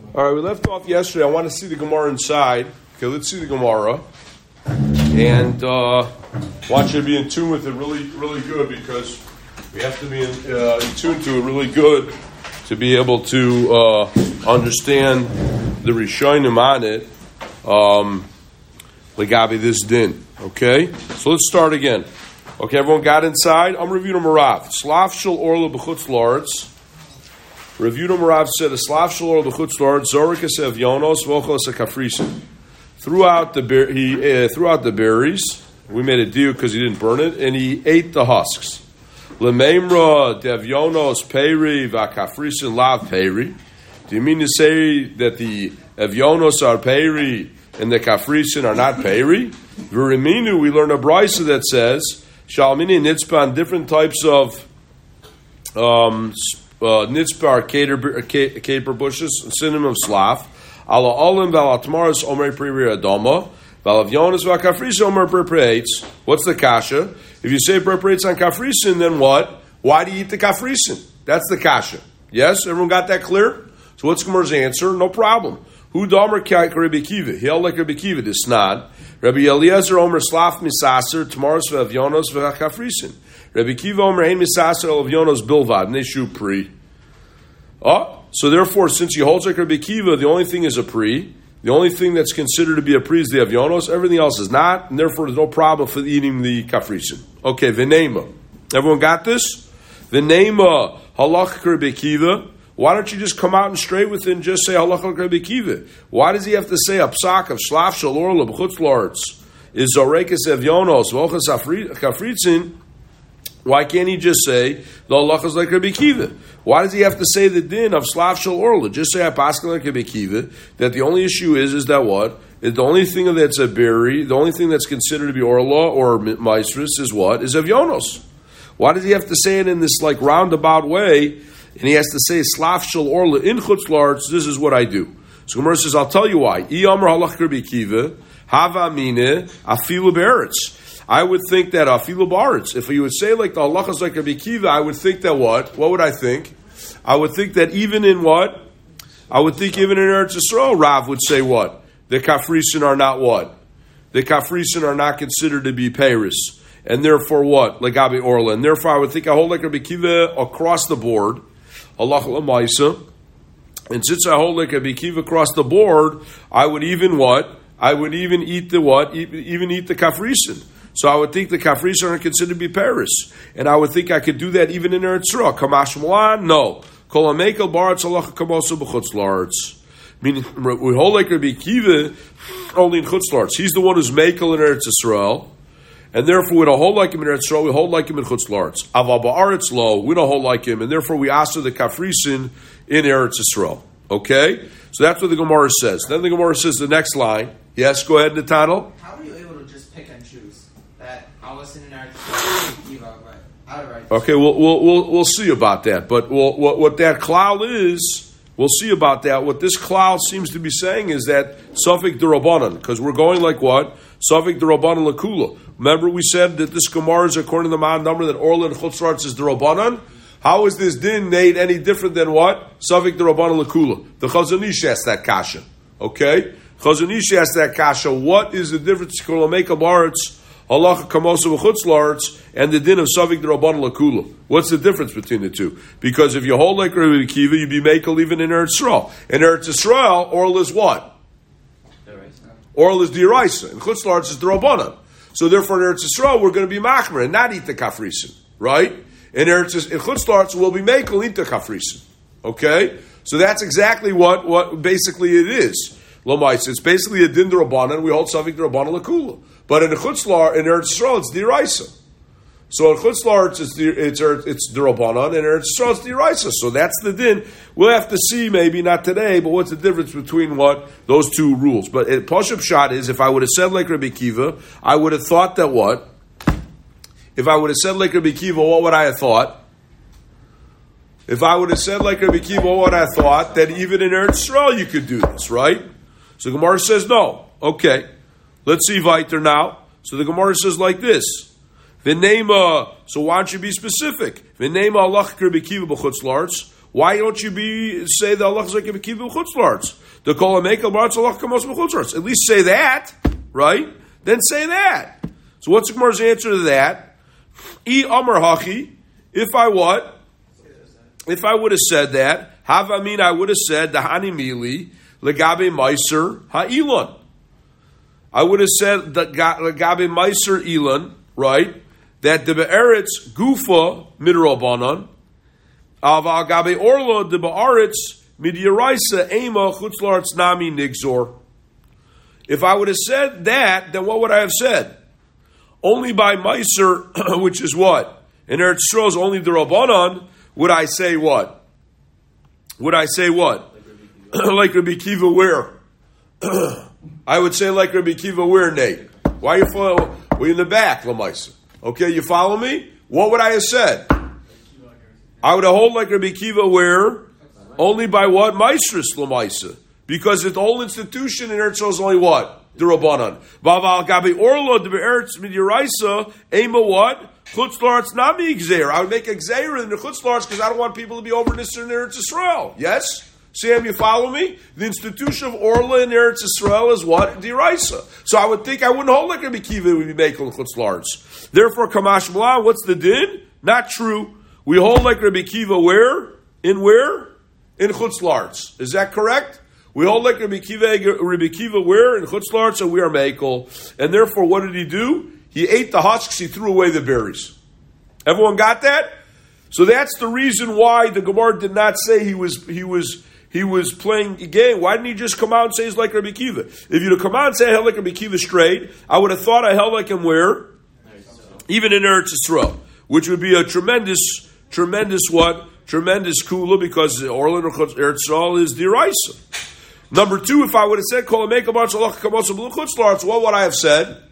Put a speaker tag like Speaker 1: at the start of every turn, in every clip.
Speaker 1: All right, we left off yesterday. I want to see the Gemara inside. Okay, let's see the Gemara. And want you to be in tune with it really, really good, because we have to be in tune to it really good to be able to understand the Rishonim on it. Legabi this din. Okay? So let's start again. Okay, everyone got inside? I'm reviewing Marav. Slav shel orla b'chutz la'aretz. Reviewed Marav said, Slav shel orla b'chutz la'aretz, zorik esev yonos, v'ochel kafrisin. Throughout the berries, we made a deal because he didn't burn it, and he ate the husks. Lemeimra devyonos peri v'akafrisin lav peri. Do you mean to say that the evyonos are peri and the kafrisin are not peri? V'riminu, we learn a brisa that says shalmini nitzpan, different types of nitzpar caper bushes, synonym of slav. Ala olim v'alatmaris omer priri adoma v'alavyonis v'akafrisin omer preparates. What's the kasha? If you say preparates on kafrisin, then what? Why do you eat the kafrisin? That's the kasha. Yes, everyone got that clear? So what's Gemara's answer? No problem. Hu damer k'Rabbi Akiva. He held like Rabbi Akiva. This nod. Rabbi Eliezer omer slaf misaser tamaris v'avyonos v'akafrisin. Rabbi Akiva omer ein misaser alavyonos bilvad neshu pri. So therefore, since he holds like Rabbi Akiva, the only thing is a pri. The only thing that's considered to be a pri is the avyonos. Everything else is not, and therefore there's no problem for eating the kafrisin. Okay, v'neima. Everyone got this? V'neima halach Rabbi Akiva. Why don't you just come out and straight with it and just say halach Rabbi Akiva? Why does he have to say a psak of shlaf shel orla b'chutz la'aretz is zorekes avyonos v'ochas kafrisin? Why can't he just say the halach is like Rabbi Akiva? Why does he have to say the din of slav shel orla? Just say paskin like Rabbi Akiva that the only issue is that what? The only thing that's a berry, the only thing that's considered to be orla or maestris is what? Is avyonos. Why does he have to say it in this like roundabout way? And he has to say slav shel orla in chutz la'aretz. This is what I do. So Gemara says, I'll tell you why. I amar halach Rabbi Akiva hava mine afilu be'eretz. I would think that afilu ba'aretz. If you would say like the halachas like Rabbi Akiva, I would think that what? What would I think? I would think that even in what? I would think even in Eretz Yisrael, Rav would say what? The kafrisin are not what? The kafrisin are not considered to be peiris. And therefore what? Legabi orla. And therefore I would think I hold like Rabbi Akiva across the board. Allah l'maisa. And since I hold like Rabbi Akiva across the board, I would even what? I would even eat the what? Even eat the kafrisin. So I would think the kafrisin are considered to be Paris. And I would think I could do that even in Eretz Yisrael. Kamash Mulan? No. Kol hamekel b'aretz halacha kamosa b'chutz la'aretz. Meaning, we hold like Rabbi Akiva only in chutz la'aretz. He's the one who's mekel in Eretz Yisrael. And therefore we don't hold like him in Eretz Yisrael, we hold like him in chutz la'aretz. Aval ba'aretz lo, we don't hold like him. And therefore we ask the kafrisin in Eretz Yisrael. Okay? So that's what the Gemara says. Then the Gemara says the next line. Yes, go ahead, Natanel.
Speaker 2: How are you able to just pick and choose? That I'll listen in Eretz Yisrael, but outright.
Speaker 1: Okay, we'll see about that. But what that klal is, we'll see about that. What this klal seems to be saying is that Safek D'Rabbanan, because we're going like what? Safek D'Rabbanan Lakula. Remember we said that this Gemara is according to the man number that Orla and Chutz la'aretz is D'Rabbanan? How is this din made any different than what? Safek D'Rabbanan Lakula. The Chazon Ish asked that kasha. Okay? Chazon Ish asked that kasha. What is the difference between Lameka Baretz, halacha kamosa v'chutz la'aretz, and the din of Safek D'Rabbanan Lakula? What's the difference between the two? Because if you hold like Rabbi Akiva, you'd be mekel even in Eretz Yisrael. In Eretz Yisrael, oral is what? Oral is d'iraisa, and chutz la'aretz is d'Rabbanan. So therefore, in Eretz Yisrael, we're going to be machmer and not eat the kafrisin, right? In chutz la'aretz, we'll be mekel eat the kafrisin. Okay, so that's exactly what basically it is. Lomais, it's basically a din d'Rabbanan. We hold Safek D'Rabbanan Lakula, but in the chutz la'aretz, in Eretz Yisrael, it's d'iraisa. So in chutz la'aretz, it's d'Rabbanan, and in Eretz Yisrael, it's d'iraisa. So that's the din. We'll have to see, maybe not today, but what's the difference between what those two rules? But Pashup shot is, if I would have said like Rabbi Akiva, I would have thought that what? If I would have said like Rabbi Akiva, what would I have thought? If I would have said like Rabbi Akiva, what would I have thought? That even in Eretz Yisrael you could do this, right? So the Gemara says no. Okay, let's see weiter now. So the Gemara says like this: V'neima. So why don't you be specific? V'neima halach Rabbi Akiva b'chutz la'aretz. Why don't you say the Allah is like a Kiva Chutzlarts? The Kol HaMekel Baratz Allah Kamos Chutzlarts. At least say that, right? Then say that. So what's the Gemara's answer to that? I Amar Hachi. If I what? If I would have said that, Havamin, I would have said the Hani Mili Legabe Meiser Ha'ilon. I would have said that Legabe Meiser Elon, right? That the Be'eretz Gufa Midrabanan. Aval Gabe Orlo de Ba'aretz Midyaraisa Ema Chutzlarts Nami Nigzor. If I would have said that, then what would I have said? Only by Meiser, which is what? In Eretz Yisrael is only the Rabbanan, would I say what? Would I say what? Like Rabbi Kiva where? I would say like Rabbi Kiva where, Nate? Why are you following? We're in the back, Lamaisa. Okay, you follow me? What would I have said? I would have hold like Rabbi Kiva where? Only by what? Maestris Lamaisa. Because the whole institution in Eretz Yisrael is only what? The Rabbanan. Baval Gabi Orlo de Eretz Midyaraisa Ema what? Chutzlarts Nami Gzeir. I would make a Gzeir in the Chutzlarts because I don't want people to be over Nisr in Eretz Yisrael. Yes? Sam, you follow me? The institution of Orla in Eretz Yisrael is what? Diraisa. So I would think I wouldn't hold like Rabbi Kiva would be making Chutzlarts. Therefore, Kamash Blah, what's the din? Not true. We hold like Rabbi Kiva where? In where? In Chutzlarts. Is that correct? We hold like Rabbi Kiva where? In Chutzlarts, and we are Mekel. And therefore, what did he do? He ate the husks, he threw away the berries. Everyone got that? So that's the reason why the Gemara did not say he was playing a game. Why didn't he just come out and say he's like Rabbi Kiva? If you'd have come out and say I held like Rabbi Kiva straight, I would have thought I held like him where? Even in Eretz Yisrael, which would be a tremendous what? Tremendous kula, because Orlan or Eretz Yisrael is diraisa. Number two, if I would have said Kol HaMekel Baratz Allah Kamos Chutzlarts, what would I have said?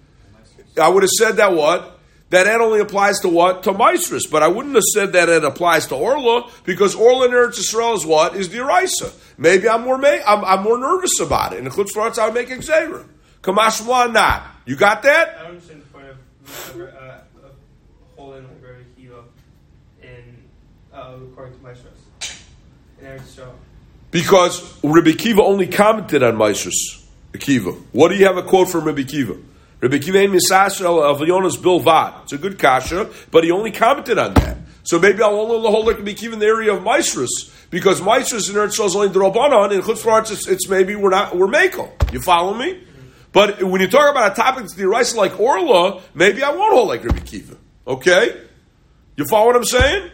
Speaker 1: I would have said that what? That only applies to what? To Maestris. But I wouldn't have said that it applies to Orla, because Orla in Eretz Yisrael is what? Is Diraisa. Maybe I'm more nervous about it. In the Chutzlarts, I would make Exera. Kamash Mlah, not. You got that?
Speaker 3: I don't understand the point of holding like Rabbi Kiva in according to Maestris in Eretz Yisrael.
Speaker 1: Because Rabbi Kiva only commented on Maestris. Kiva. What do you have a quote from Rabbi Kiva? Rabbi Kiva Misasel of Yonas Bilvad. It's a good kasha, but he only commented on that. So maybe I'll only hold like Rabbi Kiva in the area of Maestris, because Maestris in Eretz Yisrael is only the Rabbanan, and Chutzlarts it's maybe we're Mekel. You follow me? But when you talk about a topic that's the Raisa like Orla, maybe I won't hold like Rabbi Kiva. Okay? You follow what I'm saying?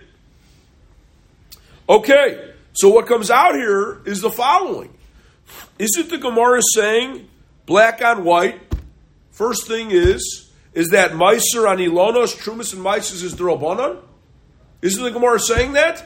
Speaker 1: Okay. So what comes out here is the following. Isn't the Gemara saying black on white? First thing is that Meiser on Ilonos, Trumas and Meiser is the Rabbanan? Isn't the Gemara saying that?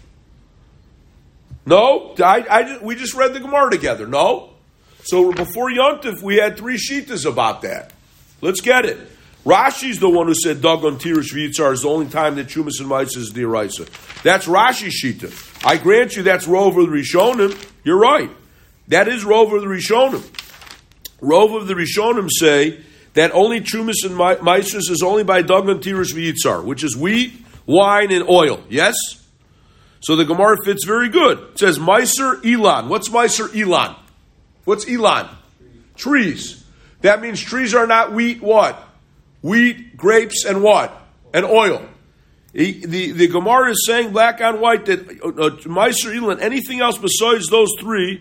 Speaker 1: No? We just read the Gemara together. No? So before Yontif, we had 3 shitas about that. Let's get it. Rashi's the one who said Dagon Tirish V'yitzar is the only time that Trumas and Meiser is the Eraisa. That's Rashi's shita. I grant you that's Rov of the Rishonim. You're right. That is Rov of the Rishonim. Rov of the Rishonim say that only Trumas and Maestris is only by Dagon Tirish V'yitzar, which is wheat, wine, and oil. Yes? So the Gemara fits very good. It says Meiser Elan. What's Meiser Elan? What's Elan? Trees. That means trees are not wheat, what? Wheat, grapes, and what? And oil. The Gemara is saying black on white that Meiser Elan, anything else besides those three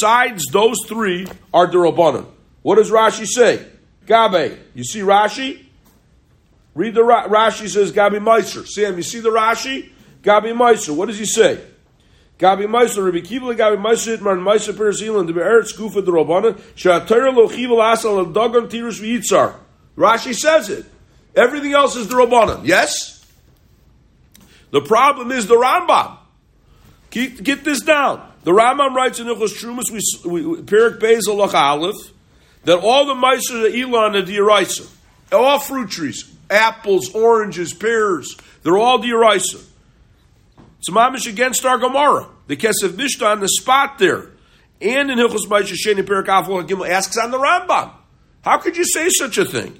Speaker 1: are Derabanan. What does Rashi say? Gabe. You see Rashi? Read the Rashi says Gabi Meiser. Sam, you see the Rashi? Gabi Meiser. What does he say? Gabi Meiser, Rabbi Kiva, Gabi Meiser, Itmar, Meiser, Peres, Elan, the Be'eretz, Gufa, the Rabbanan, Sha'atayr, Lo, Chiva, Asal, and Dagon, Tirish, V'yitzar. Rashi says it. Everything else is the Rabbanan. Yes? The problem is the Rambam. Get this down. The Rambam writes in Ilchos Trumas, Perik Beis Alach Aleph, that all the Meiser, the Elan, are D'Oraisa. All fruit trees. Apples, oranges, pears. They're all D'Oraisa. It's mamish against our Gemara. The Kesef Mishnah on the spot there. And in Hilchos Meiser Sheni Perik Afal Gimel asks on the Rambam. How could you say such a thing?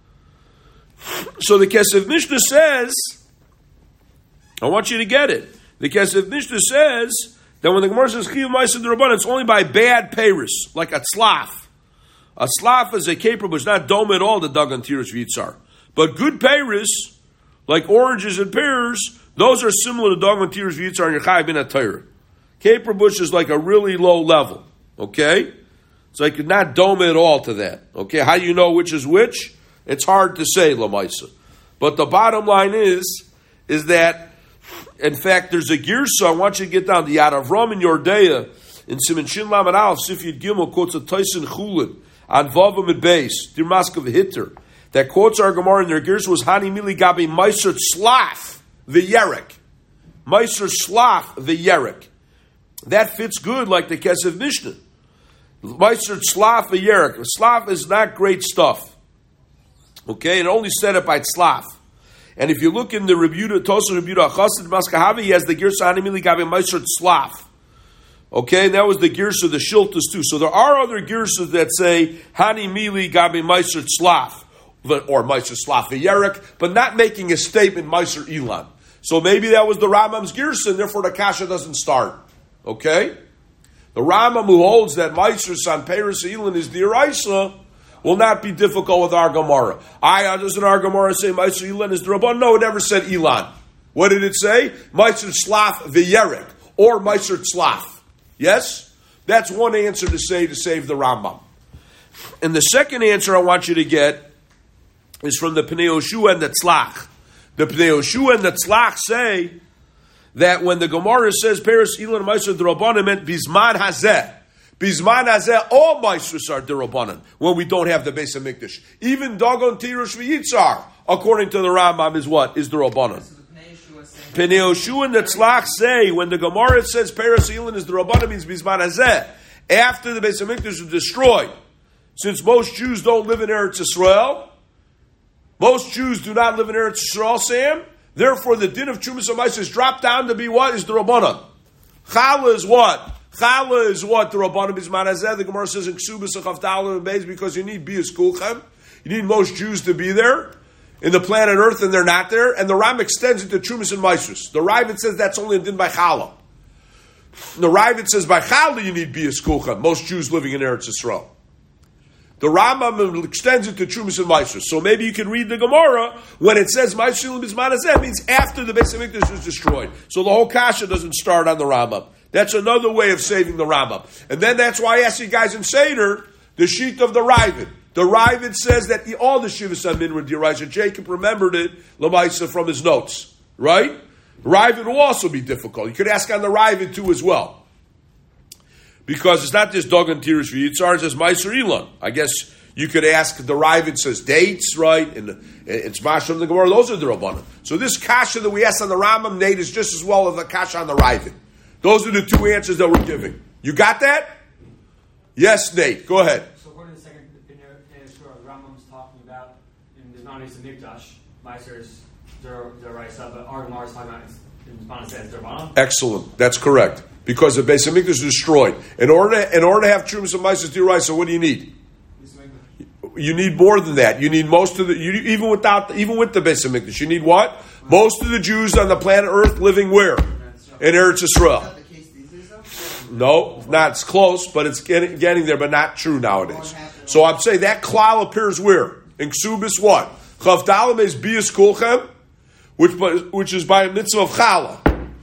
Speaker 1: So the Kesef Mishnah says, I want you to get it. The Kesef Mishnah says that when the Gemara says Chiyuv Ma'aser D'Rabbanan, it's only by bad peiros, like a tzlaf. A tzlaf is a caper, but it's not dome at all, the Dagan Tirush V'Yitzar. But good peiros, like oranges and pears, those are similar to Dagan Tirush V'Yitzar and your Chayav bin HaTorah. Caper bush is like a really low level, okay? It's like not dome at all to that, okay? How do you know which is which? It's hard to say, Lamaisa. But the bottom line is that, in fact, there's a girsa. I want you to get down the Yad Avram in Yordeya in Siman Shin Lamed Aleph Sifyid Gimel quotes a Tyson Chulin on Vavim and Beis Dir Maskav Hitter that quotes our Gemara in their girsa was Hani Mili Gabi Meiser Slaf the Yerek. Meiser Slaf the Yerek. That fits good like the Kesef Mishnah. Meiser Slaf the Yerek. Slaf is not great stuff. Okay, and only said it by tzlaf. And if you look in the Rebuta, Tosa Rebuta Chassid Maskahavi, he has the Girsa Hanimili Gabi Meiser Tzlaf. Okay, and that was the Girsa, the Shiltas too. So there are other Girsas that say Hanimili Gabi Meiser Tzlaf, or Meiser Tzlaf Yerek, but not making a statement Meiser Ilan. So maybe that was the Rambam's Girsa, and therefore the Kasha doesn't start. Okay? The Rambam who holds that Meiser San Peiros Ilan is the Eraisa will not be difficult with our Gemara. Doesn't our Gemara say Meiser Ilan is the Rabban? No, it never said Ilan. What did it say? Meiser Tzlaf v'Yerek, or Meiser Tzlaf. Yes? That's one answer to say to save the Rambam. And the second answer I want you to get is from the Pnei Yoshua and the Tzlach. The Pnei Yoshua and the Tzlach say that when the Gemara says Peiros Ilan Meiser D'Rabbanan, it meant Bizman Hazeh. Bizman Hazeh, all Maisrus are D'Rabbanan when we don't have the Beis HaMikdash. Even Dagon Tirush V'Yitzar, according to the Rambam, is what? Is D'Rabbanan. Pnei Yoshua and the Tzlach say when the Gemara says Peiros Ilan is D'Rabbanan means Bizman Hazeh. After the Beis HaMikdash was destroyed, since most Jews don't live in Eretz Yisrael, most Jews do not live in Eretz Yisrael, Sam. Therefore, the din of Trumas HaMaisa is dropped down to be what? Is D'Rabbanan. Chala is what? Chala is what the Rabbanim Bizman Hazeh. The Gemara says in Ksubas Chavdalim and Beis because you need Bias Kulchem. You need most Jews to be there in the planet Earth, and they're not there. And the Ram extends it to Trumas and Maisus. The Ravid says that's only a din by Chala. The Ravid says by Chala you need Bias Kulchem. Most Jews living in Eretz Yisrael. The Rambam extends it to Trumas and Maisus. So maybe you can read the Gemara when it says Maisul Bizman Hazeh means after the Beis HaMikdash was destroyed. So the whole kasha doesn't start on the Rambam. That's another way of saving the Rambam. And then that's why I asked you guys in Seder, the sheet of the Ravid. The Ravid says that all the Shivas Amin were D'Oraisa. Jacob remembered it, Lamaisa, from his notes. Right? Ravid will also be difficult. You could ask on the Ravid too as well. Because it's not just Dagan Tirush V'Yitzar, it says Meiser Ilan. I guess you could ask, the Ravid says dates, right? And it's Mash from the Gemara, those are the Rabbanan. So this kasha that we asked on the Rambam, Nate, is just as well as the kasha on the Ravid. Those are the two answers that we're giving. You got that? Yes, Nate. Go ahead.
Speaker 4: So according to the second the Rambam's talking about in the Beis HaMikdash, Meiser's D'Oraisa, but our Gemara is talking about in Bizman Hazeh D'Rabbanan.
Speaker 1: Excellent. That's correct. Because the Beis HaMikdash is destroyed. In order to have Trumas and Meiser D'Oraisa, what do you need? You need more than that. You need most of the even with the Beis HaMikdash. You need what? Most of the Jews on the planet Earth living where? In Eretz Yisrael. No, not it's close, but it's getting there, but not true nowadays. So I'm saying that klal appears where? In Ksubis what? Chavdalim is Bias Kulchem, which is by a mitzvah of Chala.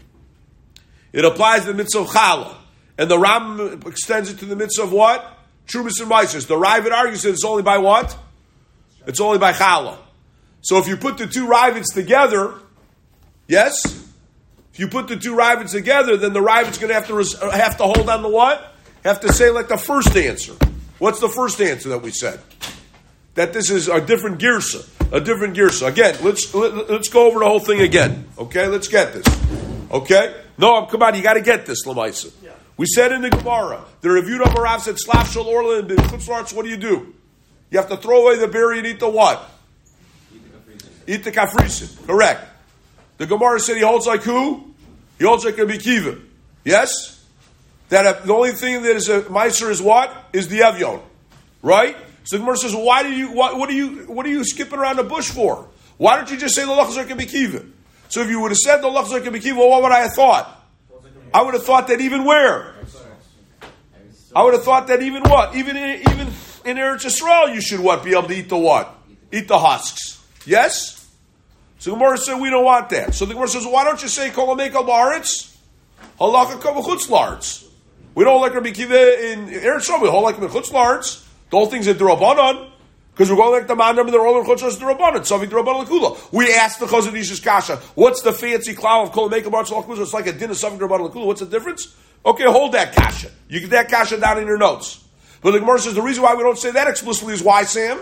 Speaker 1: It applies to the mitzvah of Chala. And the Ram extends it to the mitzvah of what? Trumas and Maisus. The Ravid argues that it's only by what? It's only by Chala. So if you put the two Ravids together, yes? If you put the two Ravids together, then the Ravid's going to have to hold on to what? Have to say like the first answer. What's the first answer that we said? That this is a different girsa. A different girsa. Again, let's go over the whole thing again. Okay, let's get this. Okay? No, come on, you got to get this, Lamaisa. Yeah. We said in the Gemara, the Reviewed Amarav said, Slav Shal Orla and Chutzlarts, what do? You have to throw away the berry and eat the what? Eat the kafrisin. Correct. The Gemara said he holds like who? He holds like Rabbi Kiva. Yes? That the only thing that is a meiser is what? Is the Evyon. Right? So the Gemara says, what are you skipping around the bush for? Why don't you just say the Lachas like Rabbi Kiva? So if you would have said the Lach Zoyke Bekiva, well, what would I have thought? I would have thought that even where? I would have thought that even what? Even in Eretz Yisrael, you should what? Be able to eat the what? Eat the husks. Yes? So the Gemara said we don't want that. So the Gemara says, well, why don't you say Kol HaMekel Ba'aretz? Halakha Kol B'chutz La'aretz. We don't like Rabbi Kiva in Eretz Yisrael. We hold like him in Chutz La'aretz. The whole thing's in D'Rabbanan. Because we're going like the man number, they're all in Chutz D'Rabbanan. Savik D'Rabbanan L'Kula. We asked the Chazon Ish's Kasha, what's the fancy cloud of Kol HaMekel Ba'aretz? It's like a din of Savik D'Rabbanan L'Kula. What's the difference? Okay, hold that Kasha. You get that Kasha down in your notes. But the Gemara says the reason why we don't say that explicitly is why, Sam?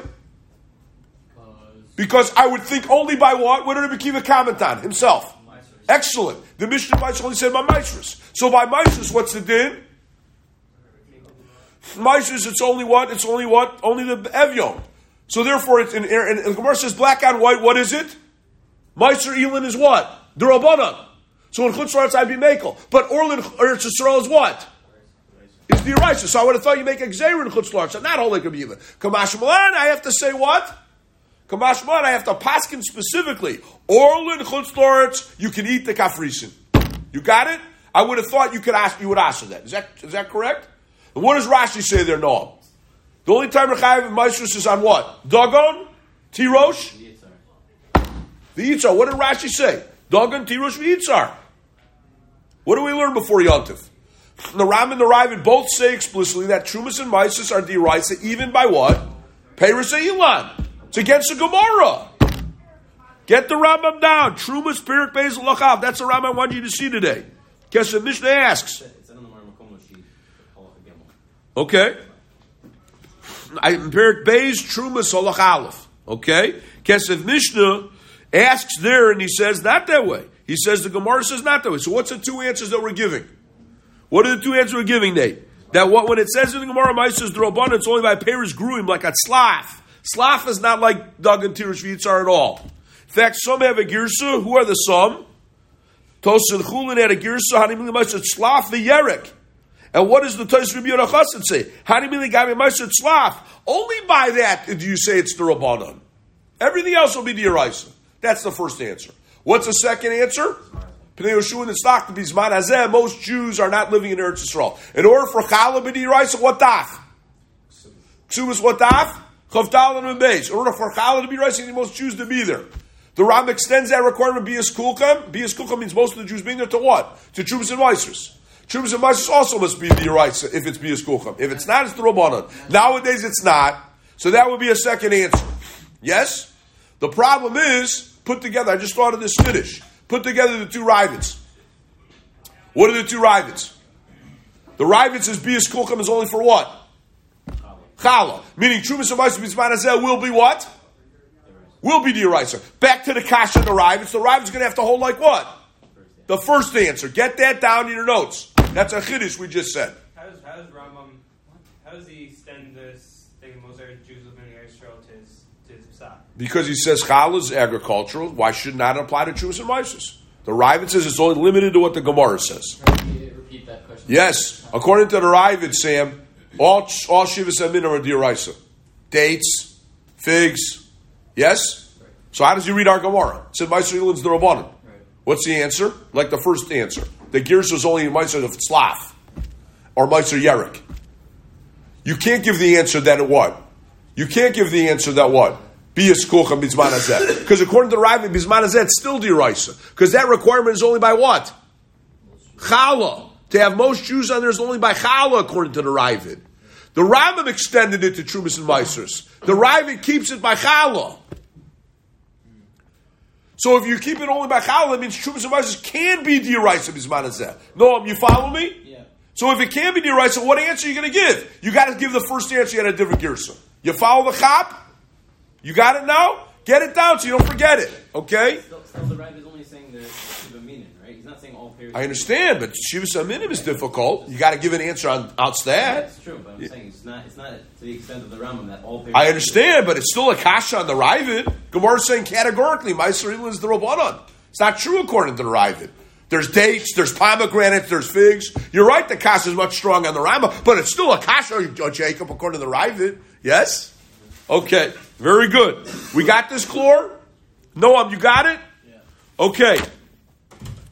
Speaker 1: Because I would think only by what? What did Rabbi Kiva comment on? Himself. Excellent. The Mishnah Maisrus only said by Maisrus. So by Maisrus, what's the din? Maisrus, it's only what? It's only what? Only the Evyon. So therefore, it's and the Gemara says black on white, what is it? Meiser Elin is what? The Rabbanan. So in Chutz La'aretz I'd be Mekel. But Orlin Eretz Yisrael is what? It's the Eraisa. So I would have thought you make a Gzeir in Chutz La'aretz. Not all like Rabbi Yehuda. Kamash Malan, I have to say what? Kamash Malan, I have to paskin specifically. Orlin Chutz La'aretz, you can eat the kafrisin. You got it? I would have thought you would ask that. Is that correct? And what does Rashi say there, Noam? The only time Rechayev and Maisrus is on what? Dagon? Tirosh? The Yitzhar. What did Rashi say? Dagon, Tirosh, Yitzhar. What do we learn before Yontif? The Ram and the Ravid both say explicitly that Trumas and Maisrus are deraisa even by what? Peiros Eilan. It's against the Gemara. Get the Rambam down. Trumas, Perik, Beis, Lachav. That's the Rambam I want you to see today. Guess the Mishnah asks. Okay. Perik Beis, Trumas, Halach Aleph. Okay. Kesef Mishnah asks there, and he says not that way. He says the Gemara says not that way. So what's the two answers that we're giving? What are the two answers we're giving, Nate? That what when it says in the Gemara, Maisrus D'Rabbanan, it's only by Peres Gruim, like a Slaf. Slaf is not like Dagan Tirosh V'Yitzar at all. In fact, some have a Girsa. Who are the some? Tosel Chulin had a Girsa. Hanimili Maisrus Slaf the Yerek. And what does the Tosel Rabbi Yehuda Chassid say? Hanimili Gami Maisrus Slaf. Only by that do you say it's the Rabbanan. Everything else will be the Yeraisa. That's the first answer. What's the second answer? Pnei Yoshu and the stock to be Zman Hazeh. Most Jews are not living in Eretz Yisrael. In order for Chala to be Yeraisa, what daf? Ksubas what daf? Chavdal and Beis. In order for Chala to be Yeraisa, you need most Jews to be there. The Ram extends that requirement Bias Kulkam. Bias Kulkam means most of the Jews being there to what? To Trumas and Maisrus. Trumas and Maisrus also must be the Yeraisa if it's Bias Kulkam. If it's not, it's the Rabbanan. Nowadays it's not. So that would be a second answer. Yes? The problem is, put together, I just thought of this finish. Put together the two Rivets. What are the two Rivets? The Rivets is Bias Kulkam is only for what? Chala. Meaning Trumas and Maisrus B'Zman Hazeh will be what? Will be the Yeraisa. Back to the Kasha of the Rivets. The Rivets going to have to hold like what? The first answer. Get that down in your notes. That's a Chiddush we just said.
Speaker 3: How does Rambam, how does he extend this thing most Jews living in Israel to his Psach?
Speaker 1: Because he says Chala is agricultural. Why should not apply to Trumas and Maisrus? The Ravid says it's only limited to what the Gemara says.
Speaker 2: Repeat that question.
Speaker 1: Yes. According to the Ravid, Sam, all Shivas Amin are D'Oraisa. Dates, figs. Yes?
Speaker 2: Right.
Speaker 1: So how does he read our Gemara? It said Meiser Elin's the Rabbanan.
Speaker 2: Right.
Speaker 1: What's the answer? Like the first answer. The Girs was only Meiser of Tzlaf. Or Meiser Yerek. You can't give the answer that it what? You can't give the answer that what? Bias Kulcham B'Zman Hazeh. Because according to the Ravid, B'Zman Hazeh, it's still D'Oraisa. Because that requirement is only by what? Chala. To have most Jews on there is only by Chala, according to the Ravid. The Rambam extended it to Trumas and Maisrus. The Ravid keeps it by Chala. So if you keep it only by Chala, it means Trumas and Maisrus can be D'Oraisa B'Zman Hazeh. Noam, you follow me?
Speaker 2: Yeah.
Speaker 1: So if it can be D'Oraisa, what answer are you going to give? You got to give the first answer, you got a different Girsa. You follow the Chap? You got it now? Get it down so you don't forget it. Okay?
Speaker 5: Still the Rav is only saying the Shiva Minim, right? He's not saying all periods.
Speaker 1: I understand, but Shivas Aminim is difficult. You got to give an answer on outs that.
Speaker 5: That's true, but I'm saying it's not to the extent of the Rambam that all periods.
Speaker 1: I understand, but it's still a kasha on the Ravid. Gemara is saying categorically, Meiser Elin is the Rabbanan. It's not true according to the Ravid. There's dates, there's pomegranates, there's figs. You're right, the kasha is much stronger on the Rambam, but it's still a kasha, Jacob, according to the Ravid. Yes? Okay, very good. We got this, Chlor? Noam, you got it?
Speaker 2: Yeah.
Speaker 1: Okay.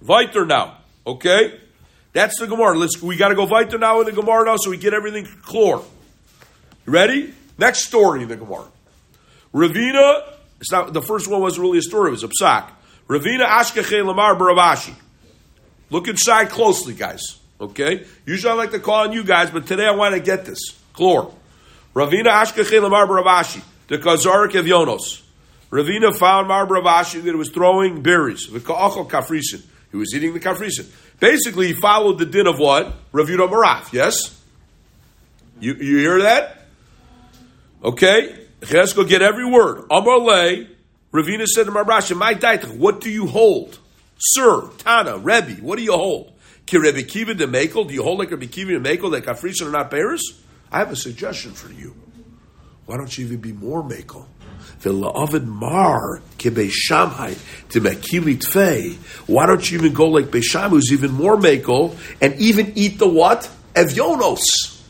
Speaker 1: Weiter now. Okay? That's the Gemara. We got to go weiter now in the Gemara now so we get everything clear. You ready? Next story in the Gemara. Ravina, it's not, the first one wasn't really a story, it was a psak. Ravina Ashkeche Lamar Baravashi. Look inside closely, guys. Okay? Usually I like to call on you guys, but today I want to get this. Chlor. Ravina Ashkeche Lamar Baravashi. The Kazarik of Yonos. Ravina found Mar Baravashi that it was throwing berries. The Ka'achal Kafrisin. He was eating the Kafrisin. Basically, he followed the din of what? Ravina Maraf, yes? You hear that? Okay? Let's go get every word. Amar Le, Ravina said to Mar Baravashi, my daitach, what do you hold? Sir, Tana, Rebbe, what do you hold? Ki Rebbe Kiva de Mekel? Do you hold like Rebbe Kiva de Mekel that Kafrisin are not bears? I have a suggestion for you. Why don't you even be more Mekel? V'la'avid mar ke Beishamai to Mekili Tfei. Why don't you even go like Beishamai, who's even more Mekel, and even eat the what? Evyonos.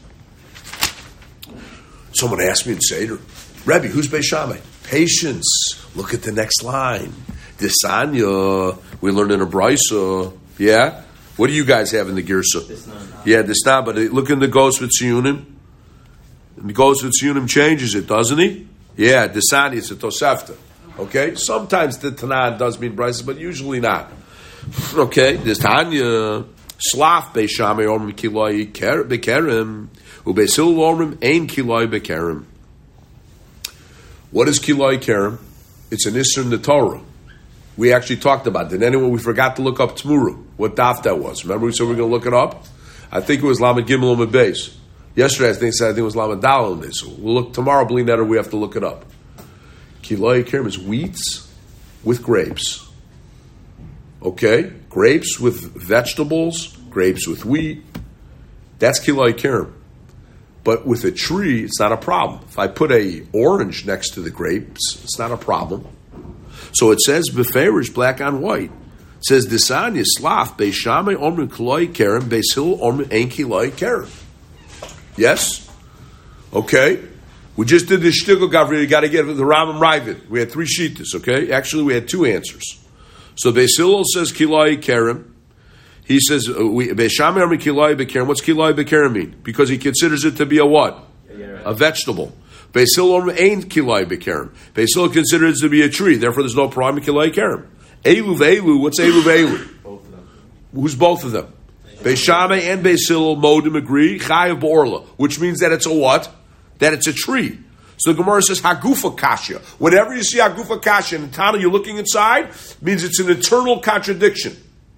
Speaker 1: Someone asked me in Seder, Rebbe, who's Beishamai? Patience. Look at the next line. Desanya. We learned in a Brisa. Yeah? What do you guys have in the Girsa? Yeah, Desna, but look in the Gos with Tziyunim. And the Gos with Tziyunim changes it, doesn't he? Yeah, Desani, it's a Tosefta. Okay? Sometimes the Tanan does mean Brisa, but usually not. Okay? Desanya. Slaf Beishamai Ormim Kiloi Bekerim. Ubesil Ormim Ein Kiloi Bekerim. What is Kiloi Kerem? It's an Isser in the Torah. We actually talked about it. And we forgot to look up Tmura, what daf that was. Remember we said we were going to look it up? I think it was Lamed Gimel Lamed Beis. Yesterday I think it was Lamed Dalel on this. So we'll look tomorrow, Bli we have to look it up. Kiloi Kerem is wheats with grapes. Okay? Grapes with vegetables, grapes with wheat. That's Kiloi Kerem. But with a tree, it's not a problem. If I put a orange next to the grapes, it's not a problem. So it says beferish black on white. It says Disan Yislaf Beishamai Omrin Kiloi Kerem Beisil Omrin Ein Kiloi Kerem. Yes? Okay. We just did the shtickle Gavri. You got to get the Rambam Ravid. We had 3 shittas. Okay. Actually, we had 2 answers. So Beisil says Kiloi Kerem. He says, Beishamai Omrin Kiloi Bekerem. What's Kiloi Bekerem mean? Because he considers it to be a what? A vegetable. Beisil Omrim Ein Kiloi Bekerem. Beisil considers it to be a tree. Therefore, there's no problem in Kiloi Kerem. Elu ve'elu. What's Elu ve'elu? Both of them. Who's both of them? Beishamai and Beisil Modim agree. Chayav B'orla. Which means that it's a what? That it's a tree. So the Gemara says Hagufa Kasha. Whenever you see Hagufa Kasha in the Tana, you're looking inside, means it's an internal contradiction.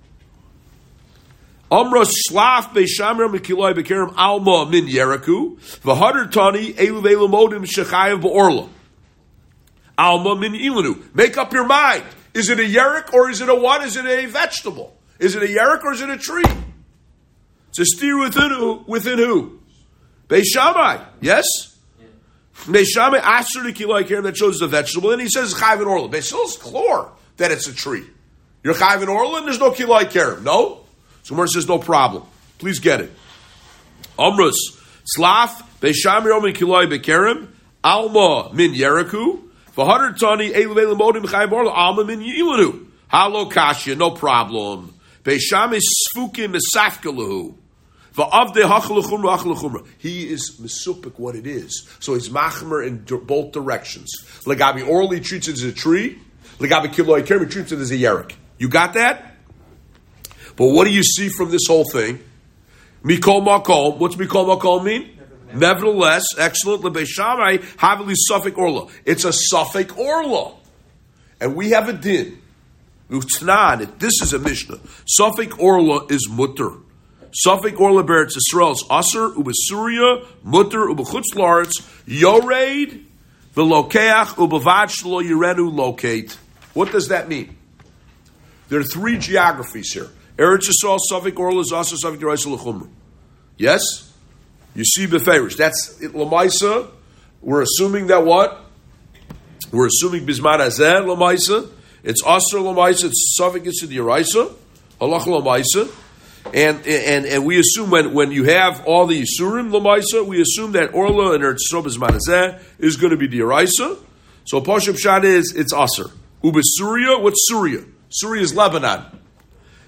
Speaker 1: Amra slaf beishamar mikiloi bekerem alma min yeraku v'hadar tani elu v'elu modim shechayev b'orla alma min ilanu. Make up your mind. Is it a yerek or is it a what? Is it a vegetable? Is it a yerek or is it a tree? It's a steer within who? Beishamai. Yes? Beishamai aser mikiloi bekerem, that shows the vegetable, and he says chayev and orla. Beisil's chlor that it's a tree. You're chayev and orla and there's no kiloi kerem. No? So Gemara says, no problem. Please get it. Amrus, Slaf, Beishamir Omen Kiloi Bekerem, Alma Min Yeraku, V'hadar Tani, Elu V'elu Modim Chayim Orla, Alma Min Yilanu. Halo Kasha, no problem. Beishamir Sfukim Mesafkalahu. V'avde Hachalachumra Hachalachumra. He is Mesupik what it is. So he's Machmer in both directions. Legabi orally treats it as a tree. Legabi Kiloi Kerem treats it as a Yerek. You got that? But what do you see from this whole thing? Mikol Makom. What's Mikol Makom mean? Nevertheless, excellent. Lebeishamai havili Suffolk Orla. It's a Suffolk Orla. And we have a din. Utnan, this is a Mishnah. Suffolk Orla is mutter. Suffolk Orla beretz Yisrael is aser, ubasuria, mutter, ubechutz laretz, yoreid, v'lokeach, ubavad shlo yirenu locate. What does that mean? There are 3 geographies here. Eretz Yisrael, Suffolk Orla is also Suffolk Yeraisa L'chumra. Yes? You see Beferish. That's it, Lamaisa. We're assuming that what? We're assuming Bisman Hazeh, Lamaisa. It's Asr Lamaisa, it's Suffolk Yisrael Yeraisa, Halach Lamaisa. And we assume when you have all the Yisurim Lamaisa, we assume that Orla and Eretz Yisrael Bisman Hazeh is going to be the Yeraisa. So Pashup Shad is, it's Asr. Ubisuria, what's Surya? Surya is Lebanon.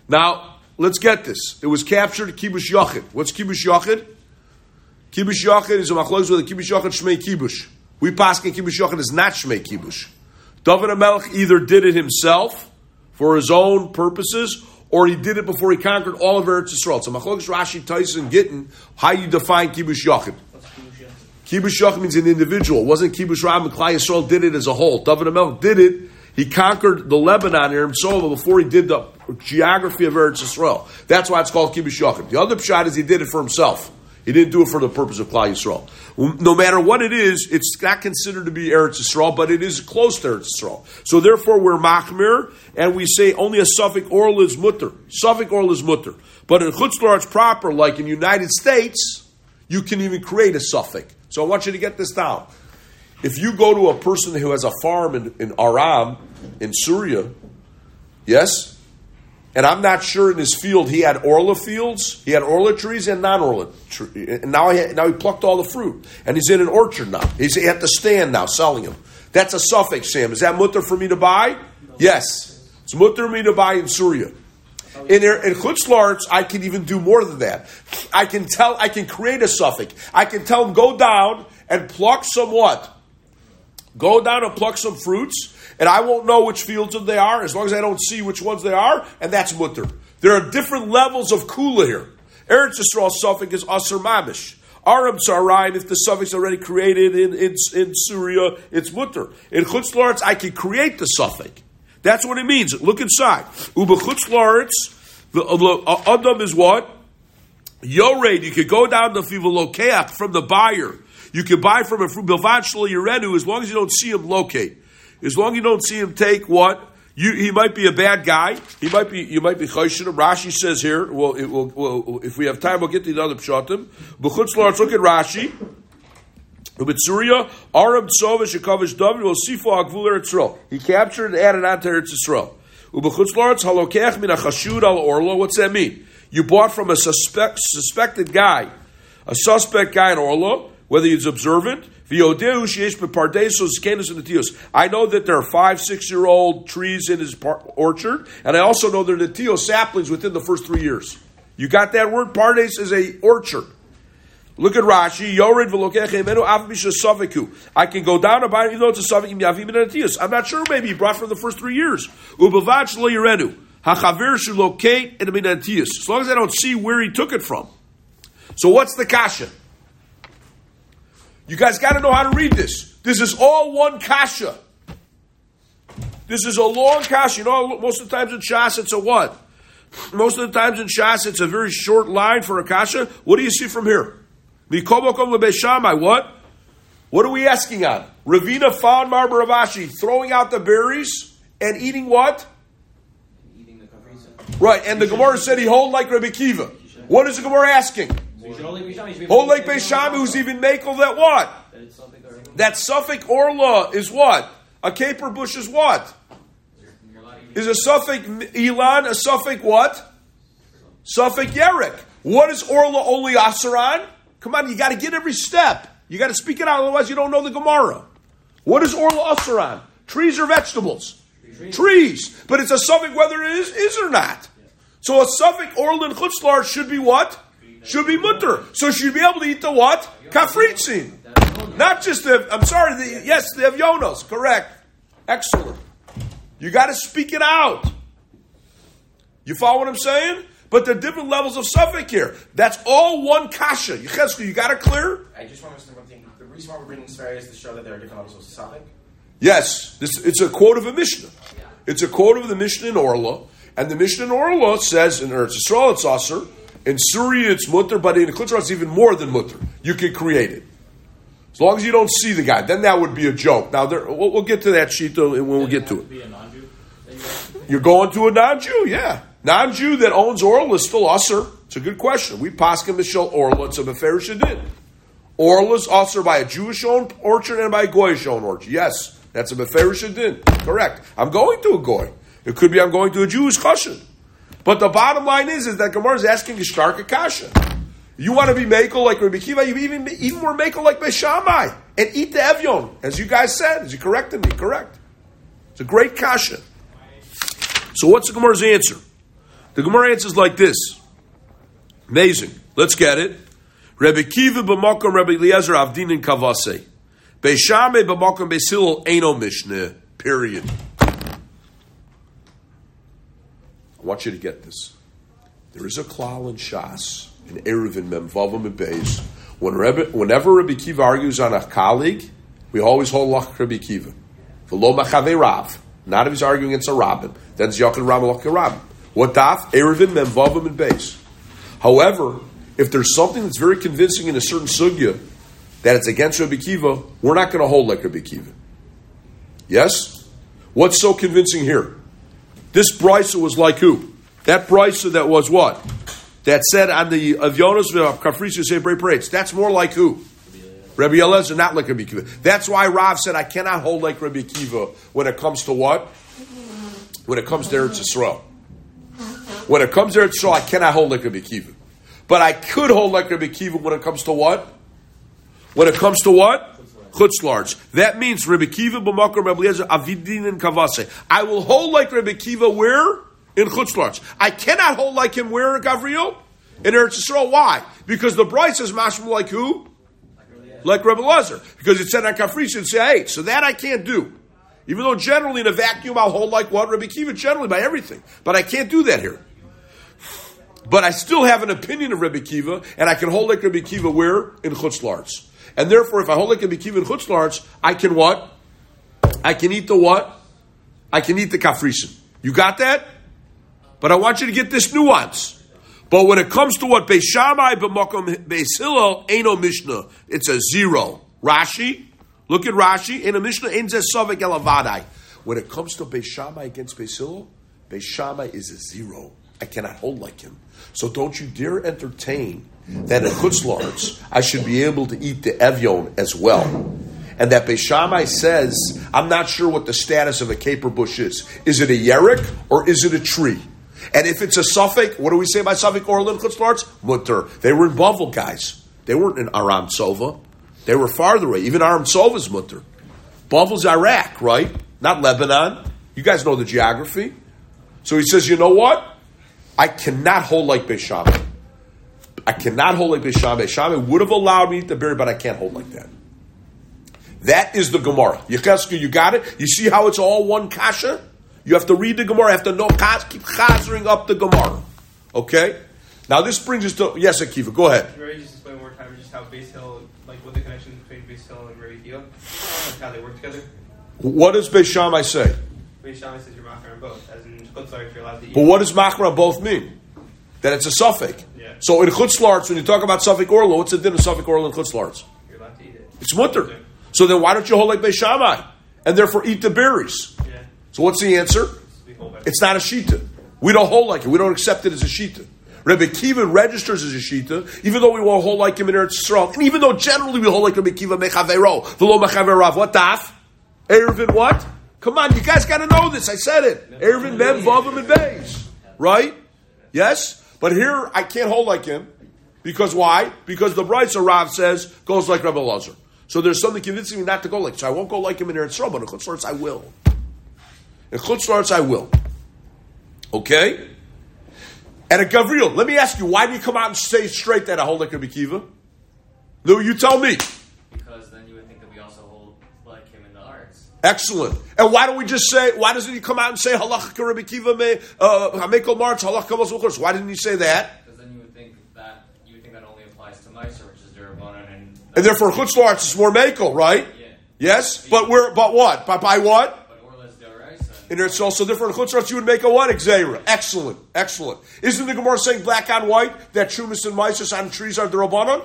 Speaker 1: Now, let's get this. It was captured at Kibush Yachid. What's Kibush Yachid? Kibush Yachid is a machlokes with a Kibush Yachid Shmei Kibush. We paskin Kibush Yachid is not Shmei Kibush. David HaMelech either did it himself for his own purposes, or he did it before he conquered all of Eretz Yisrael. So machlokes Rashi, Tyson, Gittin, how you define Kibush Yachid. Kibush Yachid means an individual. It wasn't Kibush Ram and Klai Yisrael did it as a whole. David HaMelech did it. He conquered the Lebanon, Eretz Yisrael, before he did the geography of Eretz Yisrael. That's why it's called Kibush Yachid. The other pshat is he did it for himself. He didn't do it for the purpose of Klal Yisrael. No matter what it is, it's not considered to be Eretz Yisrael, but it is close to Eretz Yisrael. So therefore, we're machmir, and we say only a suffix oral is mutter. Suffix oral is mutter. But in Chutz La'aretz proper, like in the United States, you can even create a suffix. So I want you to get this down. If you go to a person who has a farm in Aram, in Syria, yes? And I'm not sure in his field he had orla fields, he had orla trees and non-orla trees. And now he plucked all the fruit. And he's in an orchard now. He's at the stand now selling them. That's a suffix, Sam. Is that mutter for me to buy? Yes. It's mutter for me to buy in Syria. In Chutz La'aretz, I can even do more than that. I can create a suffix. I can tell him, go down and pluck some what? Go down and pluck some fruits. And I won't know which fields they are, as long as I don't see which ones they are, and that's mutter. There are different levels of kula here. Eretz Yisrael suffix is aser mamish. Aram Tzarayim, if the suffix is already created in Syria, it's mutter. In Chutz La'aretz, I can create the suffix. That's what it means. Look inside. Uba Chutz La'aretz, the Adam is what? Yored, you could go down the Fivelokeach from the buyer. You can buy from a Bilvad Shlo Yerenu as long as you don't see him locate. As long as you don't see him take what? He might be a bad guy. You might be chayshin him. Rashi says here, if we have time, we'll get to the other pshatim. B'chutz La'aretz, look at Rashi. B'tzuria, Aram Tzovish, Shekavish David, will Sifo Agvul Eretz Yisrael. He captured and added on to Eretz Yisrael. B'chutz La'aretz, Halokech min ha'chashud al orlo. What's that mean? You bought from a suspected guy, a suspect guy in Orlo, whether he's observant. I know that there are 5-6-year-old trees in his orchard, and I also know there are netio saplings within the first 3 years. You got that word? Pardes is a orchard. Look at Rashi. I can go down and buy it, even though it's a suffix. I'm not sure. Maybe he brought from the first 3 years. As long as I don't see where he took it from. So what's the kasha? You guys got to know how to read this. This is all one kasha. This is a long kasha. You know, most of the times in Shas, it's a what? Most of the times in Shas, it's a very short line for a kasha. What do you see from here? What? What are we asking on? Ravina found Marbar Rav Ashi throwing out the berries and eating what?
Speaker 5: Eating the kavrisa.
Speaker 1: Right, and the Gemara said he hold like Rabbi Kiva. What is the Gemara asking? Hold like Beis Shammai, who's even makel that what? That suffix orla is what? A caper bush is what? Is a suffix ilan a suffix what? Suffix yerek. What is orla only asaran? Come on, you got to get every step. You got to speak it out, otherwise you don't know the Gemara. What is orla asaran? Trees or vegetables? Trees. But it's a suffix whether it is or not. So a suffix orla in Chutz La'aretz should be what? Should be mutter. So she'd be able to eat the what? Kafritzin. Not just the, I'm sorry, the avyonos. Correct. Excellent. You got to speak it out. You follow what I'm saying? But there are different levels of suffix here. That's all one kasha. Yechezkel, you got it clear?
Speaker 2: I just want to say one thing. The reason why we're bringing this is to show that there are different levels of suffix.
Speaker 1: Yes. It's a quote of a Mishnah. It's a quote of the Mishnah in Orla. And the Mishnah in Orla says, in Eretz Yisrael it's aser. In Syria, it's mutter, but in Chutz La'aretz, it's even more than mutter. You can create it. As long as you don't see the guy, then that would be a joke. Now, we'll get to that sheet when we get to it. You're going to a non-Jew, yeah. Non-Jew that owns Orla is still usher. It's a good question. We paskin Mishal Orla, it's a Beferish Adin. Orla is usher by a Jewish-owned orchard and by a Goyish-owned orchard. Yes, that's a Beferish Adin. Correct. I'm going to a Goy. It could be I'm going to a Jewish Chashan. But the bottom line is that Gemara is asking a stark akasha. You want to be makel like Rabbi Kiva, you even more makel like Beis Shammai, and eat the evyon, as you guys said, as you corrected me. Correct. It's a great kasha. So what's the Gemara's answer? The Gemara answers like this. Amazing. Let's get it. Rebbe Kiva b'makom Rebbe Eliezer avdin in kavase. Beishame b'makom Beis Eino Mishnah. Period. I want you to get this. There is a klal in Shas, in Eruvin, Memvavim, and Beis. Whenever Rebbe Kiva argues on a colleague, we always hold like Rebbe Kiva. V'lo machave Rav. Not if he's arguing against a rabbin. Then it's Yachid Rav, Lachid Rav. What daf? Eruvin, Memvavim, and Beis. However, if there's something that's very convincing in a certain sugya that it's against Rebbe Kiva, we're not going to hold like Rebbe Kiva. Yes? What's so convincing here? This brisa was like who? That brisa that was what? That said on the Avyonos Kafrisi say Bray Parades. That's more like who? Rebbe Eliezer, not like Rebbe Kiva. That's why Rav said I cannot hold like Rebbe Kiva when it comes to what? When it comes to Eretz Yisrael. When it comes to Eretz Yisrael, I cannot hold like Rebbe Kiva. But I could hold like Rebbe Kiva when it comes to what? When it comes to what? Chutz La'aretz. That means Rebbe Kiva b'makom Rebbe Eliezer avidin in kavase. I will hold like Rebbe Kiva where? In Chutz La'aretz. I cannot hold like him where, Gavriel? In Eretz Yisrael. Why? Because the Bryce is mashma like who? Like Rebbe Eliezer. Because it said on Kafrish and say 8. So that I can't do. Even though generally in a vacuum I'll hold like what? Rebbe Kiva generally by everything. But I can't do that here. But I still have an opinion of Rebbe Kiva, and I can hold like Rebbe Kiva where? In Chutz La'aretz. And therefore, if I hold like Rebbe Kiva in Chutz La'aretz, I can what? I can eat the what? I can eat the kafrisen. You got that? But I want you to get this nuance. But when it comes to what? Beis Shammai b'makom Beis Hillel, Eino Mishnah. It's a 0. Rashi, look at Rashi. In a Mishnah, Ein zeh Sovek elavadai. When it comes to Beis Shammai against Beis Hillel, Beis Shammai is a 0. I cannot hold like him. So don't you dare entertain that in Chutz La'aretz I should be able to eat the Evyon as well. And that Beis Shammai says, I'm not sure what the status of a caper bush is. Is it a yerek or is it a tree? And if it's a suffix, what do we say about suffix Orlin Chutz La'aretz? Mutter. They were in Bavel, guys. They weren't in Aram Sova. They were farther away. Even Aram Sova's mutter. Bavel's Iraq, right? Not Lebanon. You guys know the geography. So he says, you know what? I cannot hold like Beis Shammai. I cannot hold like Beis Shammai. Beis Shammai would have allowed me to eat the berry, but I can't hold like that. That is the Gemara. Yecheskel, you got it? You see how it's all one kasha? You have to read the Gemara. You have to know, keep chazering up the Gemara. Okay? Now this brings us to, yes, Akiva, go ahead.
Speaker 3: Can you just explain one more time just how Beis Hillel, like what the connection between Beis Hillel and Rebbe Kiva? Like how they work together?
Speaker 1: What does Beis Shammai say?
Speaker 3: Beis Shammai says you're machar on both. As in Chutz La'aretz, you're allowed to eat.
Speaker 1: But what does machra on both mean? That it's a suffix.
Speaker 3: Yeah.
Speaker 1: So in Chutz La'aretz, when you talk about suffix orla, what's the din of suffix orla in Chutz La'aretz?
Speaker 3: You're allowed to eat it.
Speaker 1: It's mutter. So then why don't you hold like Beis Shammai? And therefore eat the berries.
Speaker 3: Yeah.
Speaker 1: So what's the answer? It's not a shita. We don't hold like it. We don't accept it as a shita. Rebbe Kiva registers as a shita, even though we won't hold like him in Eretz Yisrael, and even though generally we hold like Rebbe Kiva mechavero, v'lo mechaverav. What daf? Eruvin what? Come on, you guys got to know this. I said it. Eruvin mem vavim and beis, right? Yes, but here I can't hold like him because why? Because the Brisa Rav says goes like Rebbe Eliezer. So there's something convincing me not to go like. So I won't go like him in Eretz Yisrael, but in Chutz La'aretz I will. In Chutz La'aretz I will. Okay? And a Gavriel, let me ask you, why do you come out and say straight that I hold like Rebbe Kiva? No, you tell me.
Speaker 6: Because then you would think that we also hold like him in the arts.
Speaker 1: Excellent. And why don't we just say, why doesn't he come out and say halacha Rebbe Kiva hamekol march halacha kavos v'chors? Why didn't he say that?
Speaker 6: Because then you would think that only applies to Meiser, which is Durabanan,
Speaker 1: and therefore Chutz La'aretz is more mekel, right?
Speaker 6: Yeah.
Speaker 1: Yes? But what? By what?
Speaker 6: And
Speaker 1: it's also different. In Chutz La'aretz, you would make a what? Xera. Excellent. Excellent. Isn't the Gemara saying black on white that Shumas and Meisus on trees are Durabanan?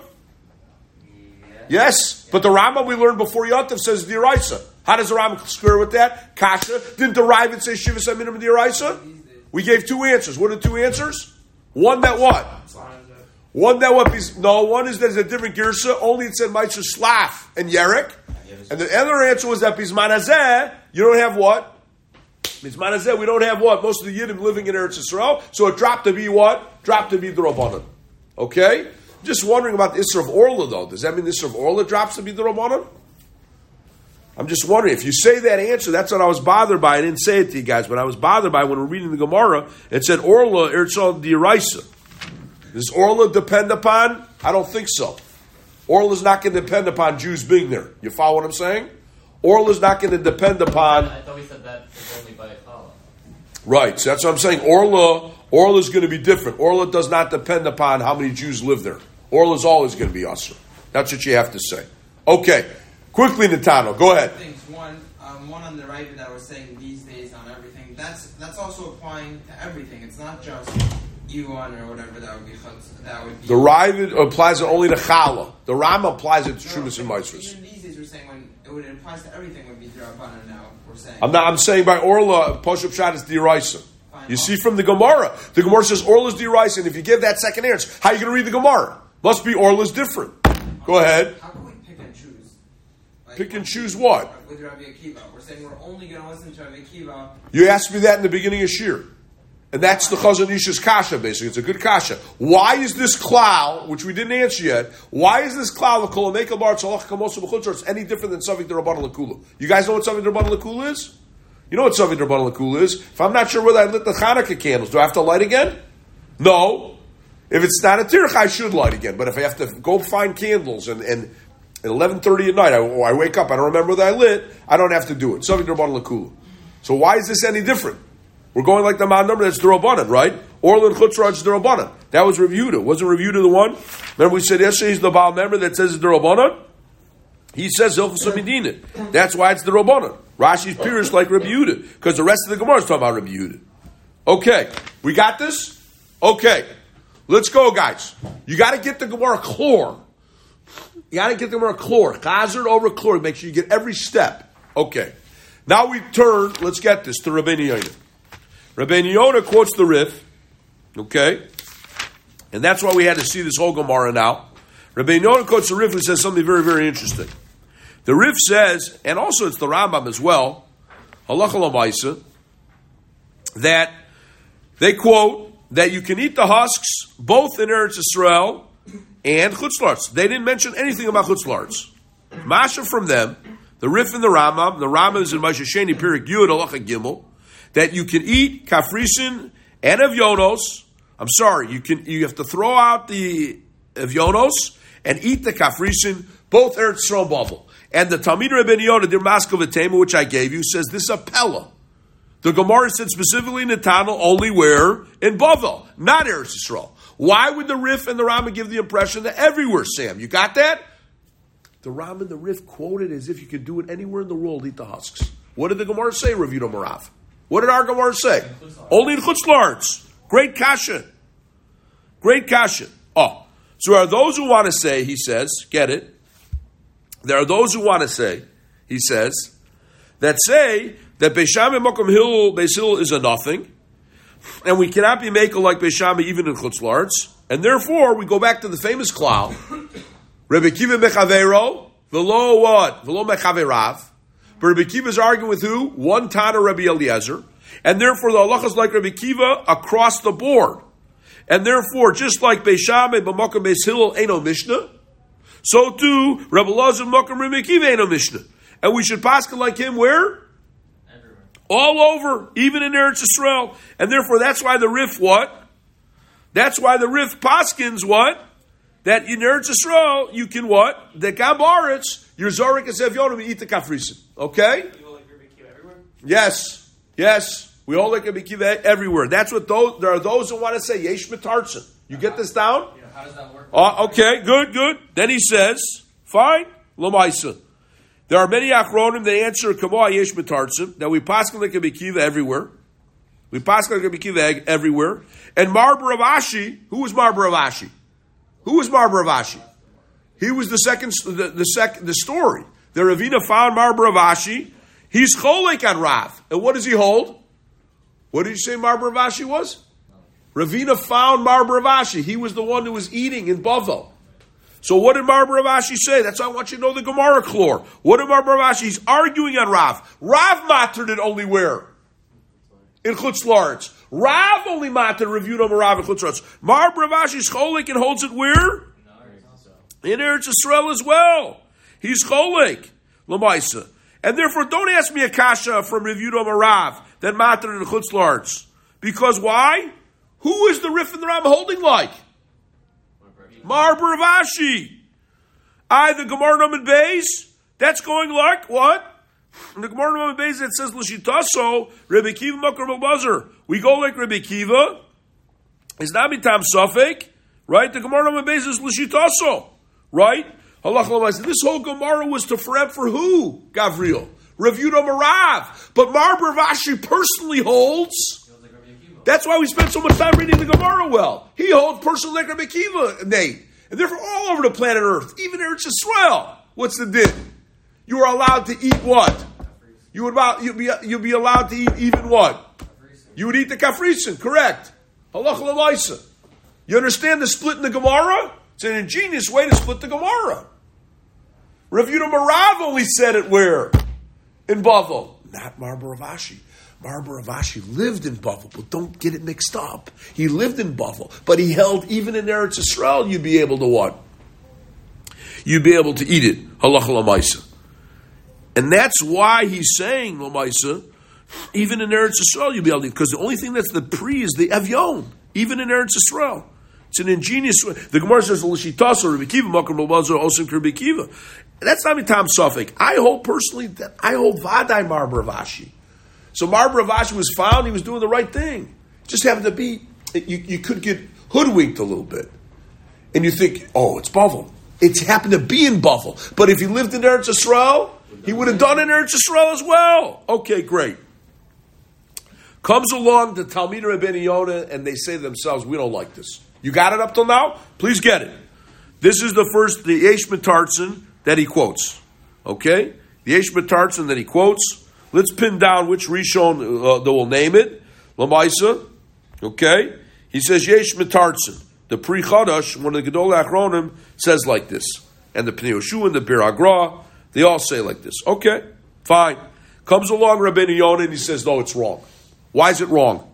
Speaker 1: Yes. But the Rambam we learned before Yontif says D'Oraisa. How does the Rambam square with that? Kasha. Didn't the Ravid say Shivas Aminim D'Oraisa? We gave 2 answers. What are 2 answers? One that what? One that what? No, one is there's a different Girsa. Only it said Meisus Slaf and Yerek. And the other answer was that Bisman Hazeh, you don't have what? Bisman Hazeh, we don't have what? Most of the Yiddim living in Eretz Yisrael. So it dropped to be what? Dropped to be the Rabbanan. Okay? Just wondering about the Isser of Orla though. Does that mean the Isser of Orla drops to be the Rabbanan? I'm just wondering, if you say that answer, that's what I was bothered by. I didn't say it to you guys, but I was bothered by when we're reading the Gemara, it said, Orla, Erzal Diraisa. Does Orla depend upon? I don't think so. Orla's not going to depend upon Jews being there. You follow what I'm saying? Orla's not going to depend upon...
Speaker 6: I thought we said that is only by a challah.
Speaker 1: Right, so that's what I'm saying. Orla's going to be different. Orla does not depend upon how many Jews live there. Orla's always going to be usher. That's what you have to say. Okay, quickly, Natano, go ahead.
Speaker 2: Things. One on the right that was saying these days on everything. That's also applying to everything. It's not just Iwan or whatever that would be.
Speaker 1: The Ravid applies it only to Chala. The Rama applies it to Trumas and Maasros.
Speaker 2: Even these days we're saying when it applies to everything would be D'Rabbanan now. We're saying.
Speaker 1: I'm saying by Orla, Poshup Shad is D'Iraisa. You see from the Gemara. The Gemara says Orla's D'Iraisa, and if you give that second answer, how are you going to read the Gemara? Must be Orla's different. Go ahead.
Speaker 2: How can we pick and choose?
Speaker 1: Pick and choose what?
Speaker 2: With Rabbi Akiva. We're saying we're only going to listen to Rabbi Akiva.
Speaker 1: You asked me that in the beginning of Shir. And that's the Chazon Ish's kasha, basically. It's a good kasha. Why is this klal, which we didn't answer yet, why is this klal of Kolomeka Bar Tzalach Kamosu B'chutzor any different than Savik D'Rabbanan L'Kula? You guys know what Savik D'Rabbanan L'Kula is? You know what Savik D'Rabbanan L'Kula is? If I'm not sure whether I lit the Hanukkah candles, do I have to light again? No. If it's not a tirach, I should light again. But if I have to go find candles and at 11:30 at night, I wake up, I don't remember whether I lit, I don't have to do it. Savik D'Rabbanan L'Kula. So why is this any different? We're going like the man number that's D'Rabbanan, right? Orlin Chutzrach is D'Rabbanan. That was Rav Yehuda. Wasn't Rav Yehuda the one? Remember we said yesterday he's the Baal member that says it's D'Rabbanan? He says Hilchos HaMedina. That's why it's D'Rabbanan. Rashi's Pirish like Rav Yehuda, because the rest of the Gemara is talking about Rav Yehuda. Okay, we got this? Okay, let's go, guys. You got to get the Gemara chlor. You got to get the Gemara chlor. Chazard over chlor. Make sure you get every step. Okay. Now we turn, let's get this, to Rabbeinu Yonah. Rabbeinu Yonah quotes the Rif, okay? And that's why we had to see this whole Gemara now. Rabbeinu Yonah quotes the Rif who says something very, very interesting. The Rif says, and also it's the Rambam as well, Halacha L'Maisa, that they quote that you can eat the husks both in Eretz Yisrael and Chutz La'aretz. They didn't mention anything about Chutz La'aretz. Masha from them, the Rif and the Rambam is in Moshe Sheni, Pirik Yud, Halacha Gimel, that you can eat kafrisin and avyonos. I'm sorry, you have to throw out the avyonos and eat the kafrisin, both Eretz Yisrael Bavel. And the Talmid Rabbeinu Yonah, Dir Maskov Atema, which I gave you, says this is a Pella. The Gemara said specifically Netanel only where? In Bavel, not Eretz Yisrael. Why would the Rif and the Rambam give the impression that everywhere, Sam? You got that? The Rambam and the Rif quoted as if you could do it anywhere in the world, eat the husks. What did the Gemara say, Rav Yehuda Marav? What did our Gemara say? Only in Chutz La'aretz. Great kasha. Great kasha. Oh, so there are those who want to say, he says, get it? There are those who want to say, he says, that say that Beis Shammai Mokum Hillel, Beis Hillel is a nothing, and we cannot be makel like Beis Shammai even in Chutz La'aretz, and therefore we go back to the famous klal, Rebbe Kiva Mechavero, velo what? Velo Mechaverav. But Rebbe Kiva is arguing with who? One Tana Rebbe Eliezer. And therefore the halacha is like Rebbe Kiva across the board. And therefore, just like Beis Shammai, B'Makom Beis Hillel, Eino Mishnah, so too, Rebbe Elazar, Makom Rebbe Kiva, Eino Mishnah. And we should paskin like him where?
Speaker 6: Everywhere.
Speaker 1: All over, even in Eretz Yisrael. And therefore, that's why the Rif what? That's why the Rif paskins what? That in Eretz Yisrael, you can what? The Gabaretz, your Zorik and Sevyonim, eat the Kafrisin. Okay?
Speaker 3: You go like Rabbi Akiva everywhere?
Speaker 1: Yes. Yes. We all like Rabbi Akiva everywhere. That's what there are those who want to say, Yesh Mitartzen. You get this down?
Speaker 6: Yeah, how does that work?
Speaker 1: Okay, good. Then he says, fine, Lamaisa. There are many Achronim that answer, Kamo Yesh Mitartzen, that we paskin like Rabbi Akiva everywhere. We paskin like Rabbi Akiva everywhere. And Marbar of Ashi, who was Marbar of Ashi? Who was Marbar of Ashi? He was the second, the story. The Ravina found Marbar of Ashi. He's cholek on Rav. And what does he hold? What did you say Marbar of Ashi was? Ravina found Marbar of Ashi. He was the one who was eating in Bavel. So what did Marbar of Ashi say? That's why I want you to know the Gemara chlor. What did Marbar of Ashi? He's arguing on Rav. Rav mattered it only where? In Chutz La'aretz. Rav only mattered reviewed on Rav in Chutz La'aretz. Marbar of Ashi's cholek and holds it where? In Eretz Yisrael as well. He's cholek. L'maisa. And therefore, don't ask me a kasha from Rav Yehuda Marav that matter in the Chutz La'aretz. Because why? Who is the Rif and the Ram holding like? Mar Rav Ashi. The Gemara Nomen Beis, that's going like what? In the Gemara Nomen Beis it says L'shitaso, Rebbe Kiva Makar B'Bazar. We go like Rebbe Kiva. It's not mitam safek, right? The Gemara Nomen Beis is L'shitaso, right? This whole Gemara was to for who? Gavriel. Rav Yehuda Marav. But Mar Rav Ashi personally holds. That's why we spend so much time reading the Gemara well. He holds personally like Rabbi Kiva, Nate. And therefore all over the planet Earth, even Eretz Yisrael. What's the din? You are allowed to eat what? You'd be allowed to eat even what? You would eat the kafrisin, correct. Halach l'maisa. You understand the split in the Gemara? It's an ingenious way to split the Gemara. Rav Yehuda Marav only said it where? In Bavel. Not Mar Rav Ashi. Mar Rav Ashi lived in Bavel, but don't get it mixed up. He lived in Bavel, but he held even in Eretz Yisrael you'd be able to what? You'd be able to eat it. Halacha l'maisa. And that's why he's saying, l'maisa, even in Eretz Yisrael you'll be able to eat, because the only thing that's the pre is the Evyon, even in Eretz Yisrael. It's an ingenious way. The Gemara says, L'shitaso, Rebbe Kiva, Makar B'Bazar, Osim Rebbe Kiva. That's not mitam safek. I hold Vadai Mar Rav Ashi. So Mar Rav Ashi was found, he was doing the right thing. It just happened to be, you could get hoodwinked a little bit. And you think, oh, it's Bavel. It's happened to be in Bavel. But if he lived in Eretz Yisrael, he would have done it in Eretz Yisrael as well. Okay, great. Comes along the Talmid Rabbeinu Yonah, and they say to themselves, we don't like this. You got it up till now? Please get it. This is the Yesh Mitartzen that he quotes. Okay? The Yesh Mitartzen that he quotes. Let's pin down which Rishon that will name it. Lamaisa. Okay? He says Yesh Mitartzen. The Pri Chadash, one of the Gedolei Achronim, says like this. And the Pnei Yehoshua and the Bir Agra, they all say like this. Okay, fine. Comes along Rabbeinu Yonah and he says, no, it's wrong. Why is it wrong?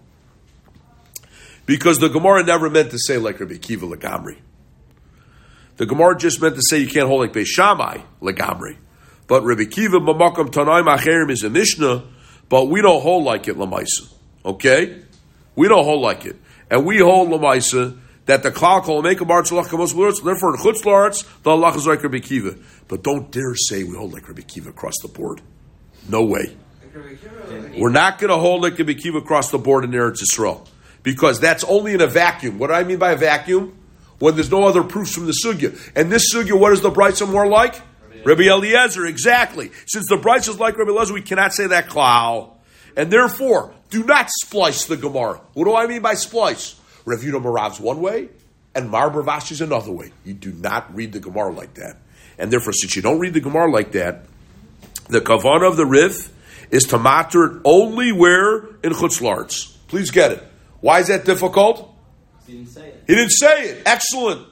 Speaker 1: Because the Gemara never meant to say like Rabbi Kiva Legamri. The Gemara just meant to say you can't hold like Beis Shammai Legamri. But Rabbi Kiva B'Makam Tanaim Acherim is a Mishnah, but we don't hold like it Lamaisa. Okay? We don't hold like it. And we hold Lamaisa that the Klal Kol Meikam Bar Tzalach Kamos L'Aretz, therefore in Chutz La'aretz, the Allah is like Rabbi Kiva. But don't dare say we hold like Rabbi Kiva across the board. No way. We're not going to hold like Rabbi Kiva across the board in Eretz Yisrael. Because that's only in a vacuum. What do I mean by a vacuum? When there's no other proofs from the sugya. And this sugya, what is the Brisa more like? Rabbi Eliezer, exactly. Since the Brisa is like Rabbi Eliezer, we cannot say that klal. And therefore, do not splice the Gemara. What do I mean by splice? Rav Yehuda Marav's one way, and Mar Rav Ashi's another way. You do not read the Gemara like that. And therefore, since you don't read the Gemara like that, the kavanah of the Rif is to matter it only where in Chutz La'aretz. Please get it. Why is that difficult?
Speaker 5: He didn't say it.
Speaker 1: He didn't say it. Excellent.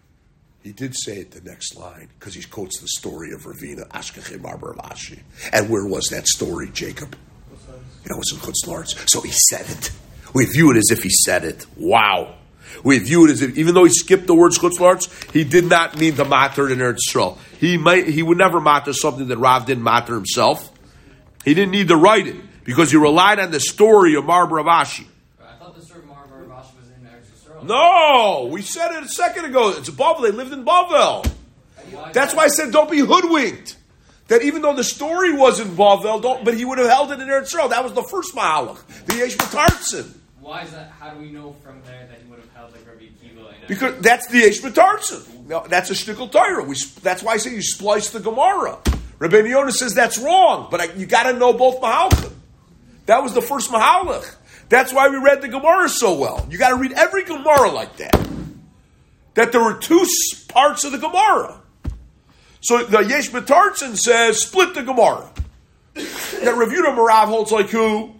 Speaker 1: He did say it the next line, because he quotes the story of Ravina, Ashkechei Mar Rav Ashi. And where was that story, Jacob? It was in Chutz La'aretz. So he said it. We view it as if he said it. Wow. We view it as if, even though he skipped the words Chutz La'aretz, he did not mean to matter in Eretz Yisrael. He would never matter something that Rav didn't matter himself. He didn't need to write it, because he relied on the story of Mar Rav Ashi.
Speaker 6: I thought the story of Mar Rav Ashi was in Eretz Yisrael.
Speaker 1: No! We said it a second ago. It's Bavel. They lived in Bavel. That's why I said don't be hoodwinked. That even though the story was in Bavel, but he would have held it in Eretz Yisrael. That was the first Mahalach. The Yesh Mitartzen.
Speaker 6: Why is that? How do we know from there that he would have held like Rabbi Kiva?
Speaker 1: Because that's the Yesh Mitartzen. Now, that's a shtickle Torah. That's why I say you splice the Gemara. Rabbeinu Yonah says that's wrong, but you got to know both Mahalachim. That was the first Mahalach. That's why we read the Gemara so well. You got to read every Gemara like that. That there were two parts of the Gemara. So the Yesh Mitartzen says, split the Gemara. That Rav Yehuda Marav holds like who?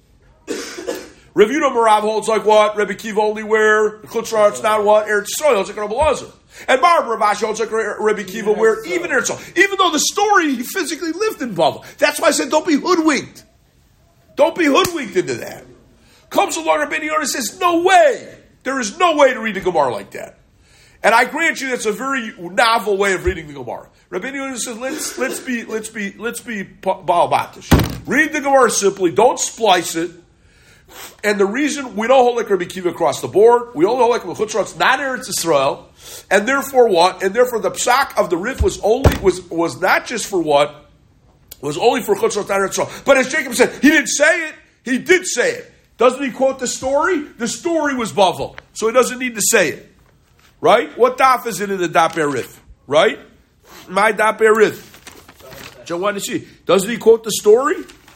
Speaker 1: Rav Yehuda Marav holds like what? Rebbe Kiva only where? Chutz La'aretz not what? Eretz Yisrael holds like Rabbi Elazar. And Mar Rav Ashi holds like Rebbe Kiva where? Even Eretz Yisrael. Even though the story, he physically lived in Bavel. That's why I said don't be hoodwinked. Don't be hoodwinked into that. Comes along Rabbeinu Yonah and says, no way. There is no way to read the Gemara like that. And I grant you that's a very novel way of reading the Gemara. Rabbeinu Yonah says, let's be Baal Batish. Read the Gemara simply, don't splice it. And the reason we don't hold like Rabbi Akiva across the board, we only hold like Chutz La'aretz, not Eretz Yisrael, and therefore what? And therefore the psak of the Rif was not just for what? Was only for Chutz La'aretz, not Eretz Yisrael. But as Jacob said, he didn't say it, he did say it. Doesn't he quote the story? The story was Bavel, so he doesn't need to say it. Right? What daf is it in the daf Erif? Right? My daf Erif. Doesn't he quote the story?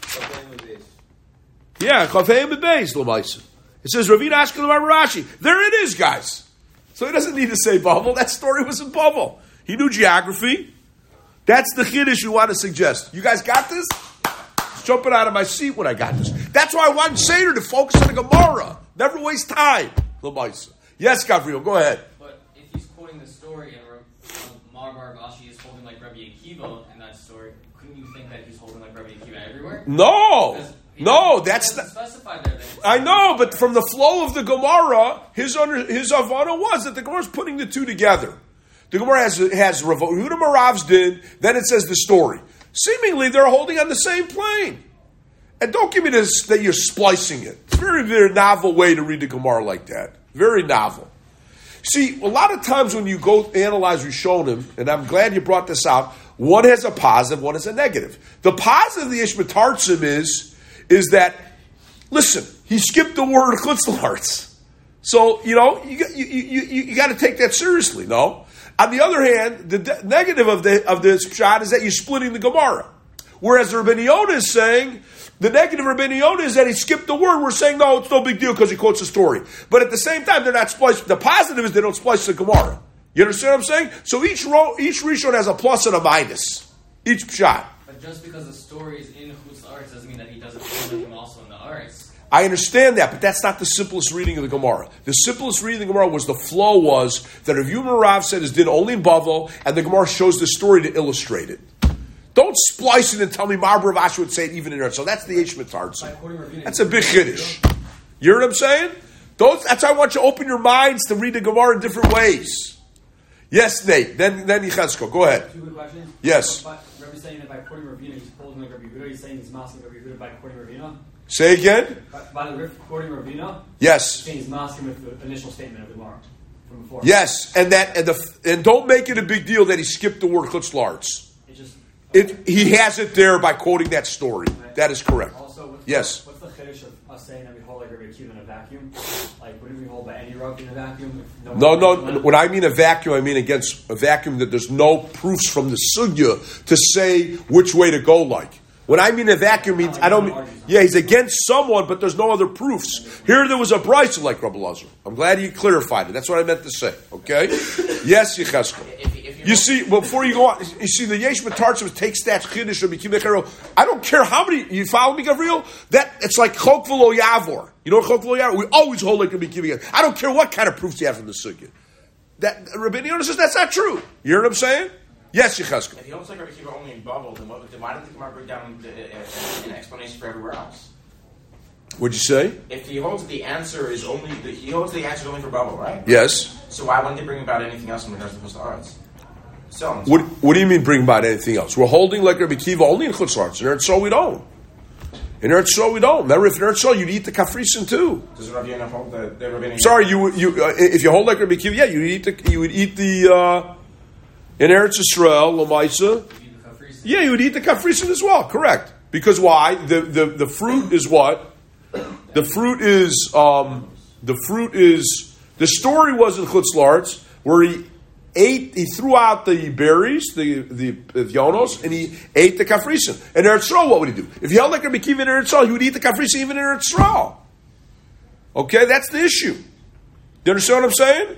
Speaker 1: Yeah, Chafayim Bebeis, Lamaisa. It says, Ravina Ashkelon Rashi. There it is, guys. So he doesn't need to say Bavel. That story was in Bavel. He knew geography. That's the chiddush we want to suggest. You guys got this? Jumping out of my seat when I got this. That's why I want Seder to focus on the Gemara. Never waste time. Lamaisa. Yes, Gabriel, go ahead.
Speaker 6: But if he's quoting the story and Marbar Rashi is holding like Rabbi Akiva in that story, couldn't you think that he's holding like Rabbi Akiva everywhere?
Speaker 1: No, that's not
Speaker 6: specified there.
Speaker 1: I know, but from the flow of the Gemara, his avana was that the Gemara is putting the two together. The Gemara has Rav Yehuda Marav's din, then it says the story. Seemingly, they're holding on the same plane. And don't give me this that you're splicing it. It's a very, very novel way to read the Gemara like that. Very novel. See, a lot of times when you go analyze Rishonim, and I'm glad you brought this out, one has a positive, one has a negative. The positive of the Yesh Mitartzim is that, listen, he skipped the word Chutz La'aretz. So, you got to take that seriously, no? On the other hand, the negative of this shot is that you're splitting the Gemara. Whereas Rabbeinu Yonah is saying, the negative of Rabbeinu Yonah is that he skipped the word. We're saying, no, it's no big deal because he quotes the story. But at the same time, they're not spliced. The positive is they don't splice the Gemara. You understand what I'm saying? So each Rishon has a plus and a minus. Each shot.
Speaker 6: But just because the story is in Chutz La'aretz doesn't mean that he doesn't put him also in the Aretz.
Speaker 1: I understand that, but that's not the simplest reading of the Gemara. The simplest reading of the Gemara was the flow was that Rav Yehuda Rav said his din only in Bavel, and the Gemara shows the story to illustrate it. Don't splice it and tell me Mar Rav Ashi would say it even in there. So that's the Yesh Mitartzim. That's a big chiddush. You hear what I'm saying? That's why I want you to open your minds to read the Gemara in different ways. Yes, Nate. Then Yechezkel. Go ahead.
Speaker 4: Two good questions.
Speaker 1: Yes.
Speaker 4: Rabbi saying that by quoting Ravina, he's holding like Rabbi Yehuda. He's saying he's masking Rabbi Yehuda by quoting Ravina.
Speaker 1: Say again.
Speaker 4: By the Rif quoting Ravina.
Speaker 1: Yes.
Speaker 4: He's saying he's masking with the initial statement of the Gemara from before.
Speaker 1: Yes, and don't make it a big deal that he skipped the word Chutz La'aretz. He has it there by quoting that story. Right. That is correct.
Speaker 4: Also, what's the chiddush of us saying that we hold like Rabbi Akiva in a vacuum? Like, wouldn't we hold by any Rav in a vacuum?
Speaker 1: No. When I mean a vacuum, I mean against a vacuum that there's no proofs from the sugya to say which way to go like. When I mean a vacuum means, I don't mean, he's against someone, but there's no other proofs. Here there was a brisa like Rabbi Lazar. I'm glad you clarified it. That's what I meant to say. Okay? Yes, Yechezkel. You see, before you go on, you see the Yesh Mitartzim takes that chiddush of Mikim Echero. I don't care how many, you follow me, Gabriel? That, it's like Chok V'lo Yavor. You know what Chok V'lo Yavor? We always hold like Mikim Echero. I don't care what kind of proofs you have from the sugya. That, Rabbeinu Yonah says that's not true. You hear what I'm saying? Yes, Yechezkel.
Speaker 7: If he holds like Rabbi Akiva only in Bavel, then why didn't the Gemara break down an explanation for everywhere else?
Speaker 1: What'd you say?
Speaker 7: If he holds the answer is only for Bavel, right?
Speaker 1: Yes.
Speaker 7: So why wouldn't they bring about anything else in regards to Chutz La'aretz? So
Speaker 1: what do you mean bring about anything else? We're holding like Rabbi Akiva only in Chutz La'aretz. In Eretz Yisrael we don't. In Eretz Yisrael we don't. Remember, if in Eretz Yisrael you'd eat the kafrisin too.
Speaker 7: Does Rabbi Yonah hold the Rabbeinu?
Speaker 1: Sorry, if you hold like Rabbi Akiva, you would eat the in Eretz Yisrael Lamaisa. Yeah, you would eat the kafrisin as well. Correct. Because why? The fruit is what? The fruit is the story was in Chutz La'aretz where he threw out the berries, the yonos, and he ate the kafrisin. And Eretz Yisrael, what would he do? If he held like Rabbi Akiva in Eretz Yisrael, he would eat the kafrisin even in Eretz Yisrael. Okay, that's the issue. Do you understand what I'm saying?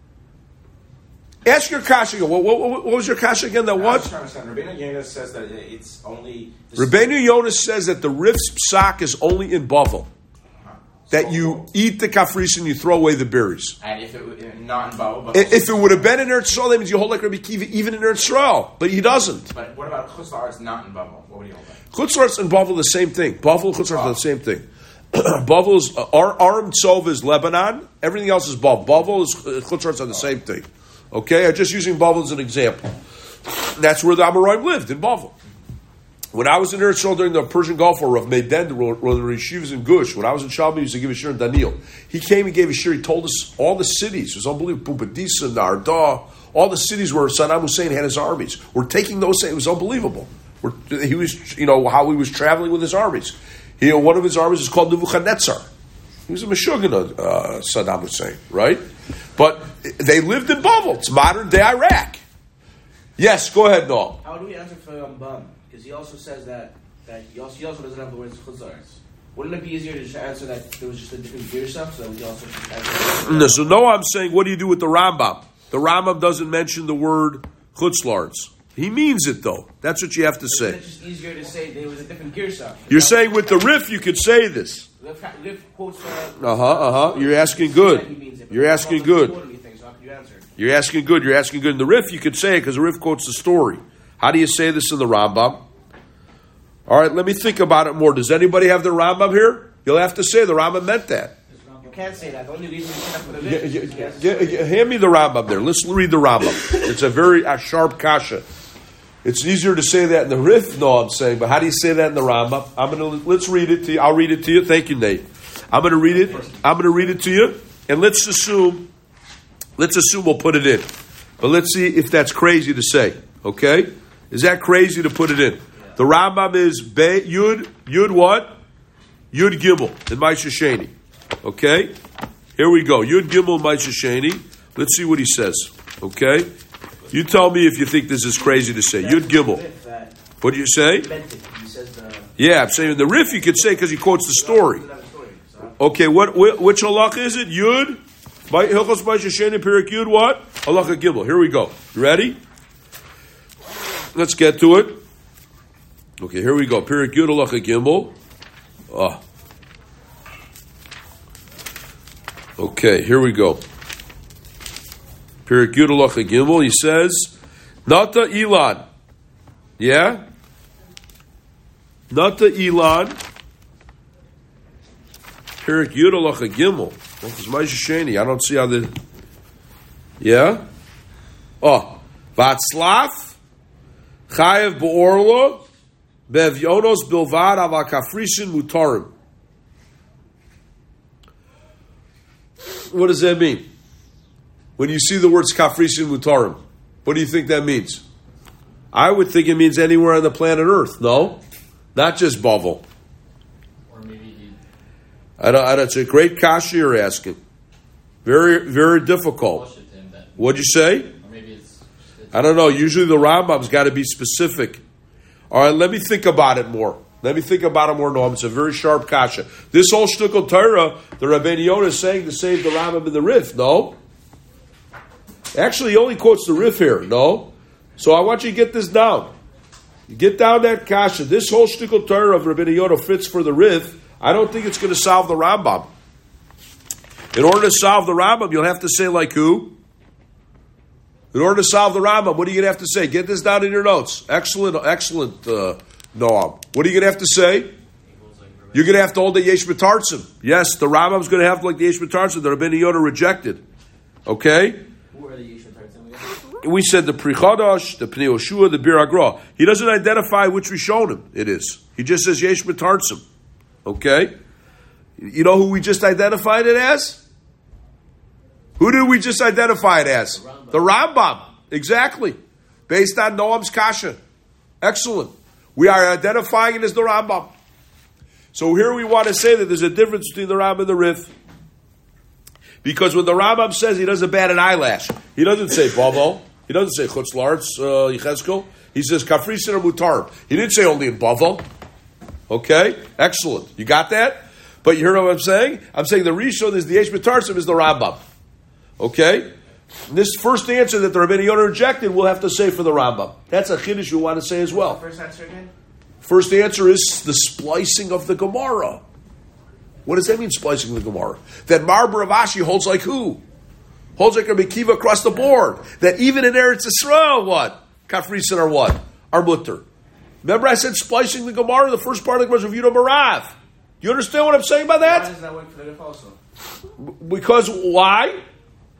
Speaker 1: Ask your kasha again. What was your kasha again? That what?
Speaker 7: Rabbeinu Yonah says that it's only.
Speaker 1: Rabbeinu Yonah says that the Rif's psak is only in Bavel. That you eat the kafrisin, you throw away the berries.
Speaker 7: And if it not in Bavel,
Speaker 1: if it would have been in Eretz Yisrael, that means you hold like Rabbi Akiva even in Eretz Yisrael, but he doesn't.
Speaker 7: But what about Chutz La'aretz not in Bavel? What would he hold that?
Speaker 1: Chutz La'aretz and Bavel the same thing. Bavel and Chutz La'aretz are the same thing. Bavel is Aram Tzov is Lebanon. Everything else is Bavel. Bavel is Chutz La'aretz are the same thing. Okay, I'm just using Bavel as an example. That's where the Amoraim lived, in Bavel. When I was in Eretz Yisrael during the Persian Gulf War, Rav Meiden, one of the yeshivas in Gush, when I was in Shalom, he used to give a shir in Daniel. He came and gave a shir. He told us all the cities. It was unbelievable. Pumbedisa, Narda, all the cities where Saddam Hussein had his armies. We're taking those. It was unbelievable. He was, how he was traveling with his armies. One of his armies is called Nebuchadnezzar. He was a Meshuggah, Saddam Hussein, right? But they lived in Bavel. It's modern day Iraq. Yes, go ahead, Noam.
Speaker 7: How do we answer for Rambam? Because he also says that he also doesn't have the words chutzlaretz. Wouldn't it be easier to just answer that there was just a different gear stuff, so we also answer?
Speaker 1: No, so Noam saying, what do you do with the Rambam? The Rambam doesn't mention the word chutzlaretz. He means it though. That's what you have to say.
Speaker 7: It's just easier to say there was a different gear stuff.
Speaker 1: You're saying with the Rif you could say this.
Speaker 7: Rif quotes.
Speaker 1: You're asking good. You're asking good. You're asking good. You're asking good. In the Rif, you could say it because the Rif quotes the story. How do you say this in the Rambam? All right, let me think about it more. Does anybody have the Rambam here? You'll have to say the Rambam meant that.
Speaker 7: You can't say that. The only reason you can't put the Rif.
Speaker 1: Hand me the Rambam there. Let's read the Rambam. It's a very sharp kasha. It's easier to say that in the Rif, no, I'm saying, but how do you say that in the Rambam? Let's read it to you. I'll read it to you. Thank you, Nate. I'm going to read it to you, and let's assume we'll put it in. But let's see if that's crazy to say. Okay? Is that crazy to put it in? Yeah. The Rambam is Yud what? Yud Gimel in Ma'aseh Sheni. Okay? Here we go. Yud Gimel in Ma'aseh Sheni. Let's see what he says. Okay? You tell me if you think this is crazy to say. Yud Gimel. What do you say? Yeah, I'm saying in the Rif you could say because he quotes the story. Okay, which halakha is it? Yud? Hilchos Ma'aseh Sheni, Perek Yud, what? Halacha Gimel. Here we go. You ready? Let's get to it. Okay, here we go. Perek Yud, Halacha Gimel. Okay, here we go. Perek Yud, Halacha Gimel. He says, Nata Ilan. Yeah? Nata Ilan. Perek Yud, Halacha Gimel. It's Ma'aseh Sheni. I don't see how the... Yeah? Vatzlaf, Chayev Be'orlo, Be'evyonos Bilvad Ava Kafrishin Mutarim. What does that mean? When you see the words Kafrishin Mutarim, what do you think that means? I would think it means anywhere on the planet Earth. No? Not just Bavel. It's a great kasha you're asking. Very, very difficult. What'd you say? I don't know. Usually the Rambam's got to be specific. All right, let me think about it more. No, it's a very sharp kasha. This whole shtukel Torah, the Rabbeinu Yonah is saying to save the Rambam in the Rif. No. Actually, he only quotes the Rif here. No. So I want you to get this down. You get down that kasha. This whole shtukel Torah of Rabbeinu Yonah fits for the Rif. I don't think it's going to solve the Rambam. In order to solve the Rambam, you'll have to say like who? In order to solve the Rambam, what are you going to have to say? Get this down in your notes. Excellent, Noam. What are you going to have to say? You're going to have to hold the Yesh B'Tartzim. Yes, the Rambam's going to have to like the Yesh B'Tartzim that Rabbeinu Yonah rejected. Okay?
Speaker 5: Who are the Yesh B'Tartzim?
Speaker 1: We said the Pri Chadash, the Pnei Yoshua, the Bir Agra. He doesn't identify which Rishonim it is. He just says Yesh B'Tartzim. Okay? You know who we just identified it as? Who did we just identify it as? The Rambam. Exactly. Based on Noam's kasha. Excellent. We are identifying it as the Rambam. So here we want to say that there's a difference between the Rambam and the Rif. Because when the Rambam says he doesn't bat an eyelash, he doesn't say Bavel. He doesn't say Chutz La'aretz, Yechezkel. He says Kafrisin or Mutar. He didn't say only in Bavel. Okay? Excellent. You got that? But you heard what I'm saying? I'm saying the Rishon is the Yesh B'Tartzim is the Rambam. Okay? This first answer that the Rabbeinu Yonah rejected, we'll have to say for the Rambam. That's a chiddush you want to say as well.
Speaker 7: First answer again?
Speaker 1: First answer is the splicing of the Gemara. What does that mean, splicing the Gemara? That Marbar Rav Ashi holds like who? Holds like Rabbi Kiva across the board. That even in Eretz Yisrael, what? Kafrisin are what? Are mutter. Remember I said splicing the Gemara, the first part of the Gemara was Yehuda Marav. You understand what I'm saying by that?
Speaker 7: Why does that work for the Rif also?
Speaker 1: Because why?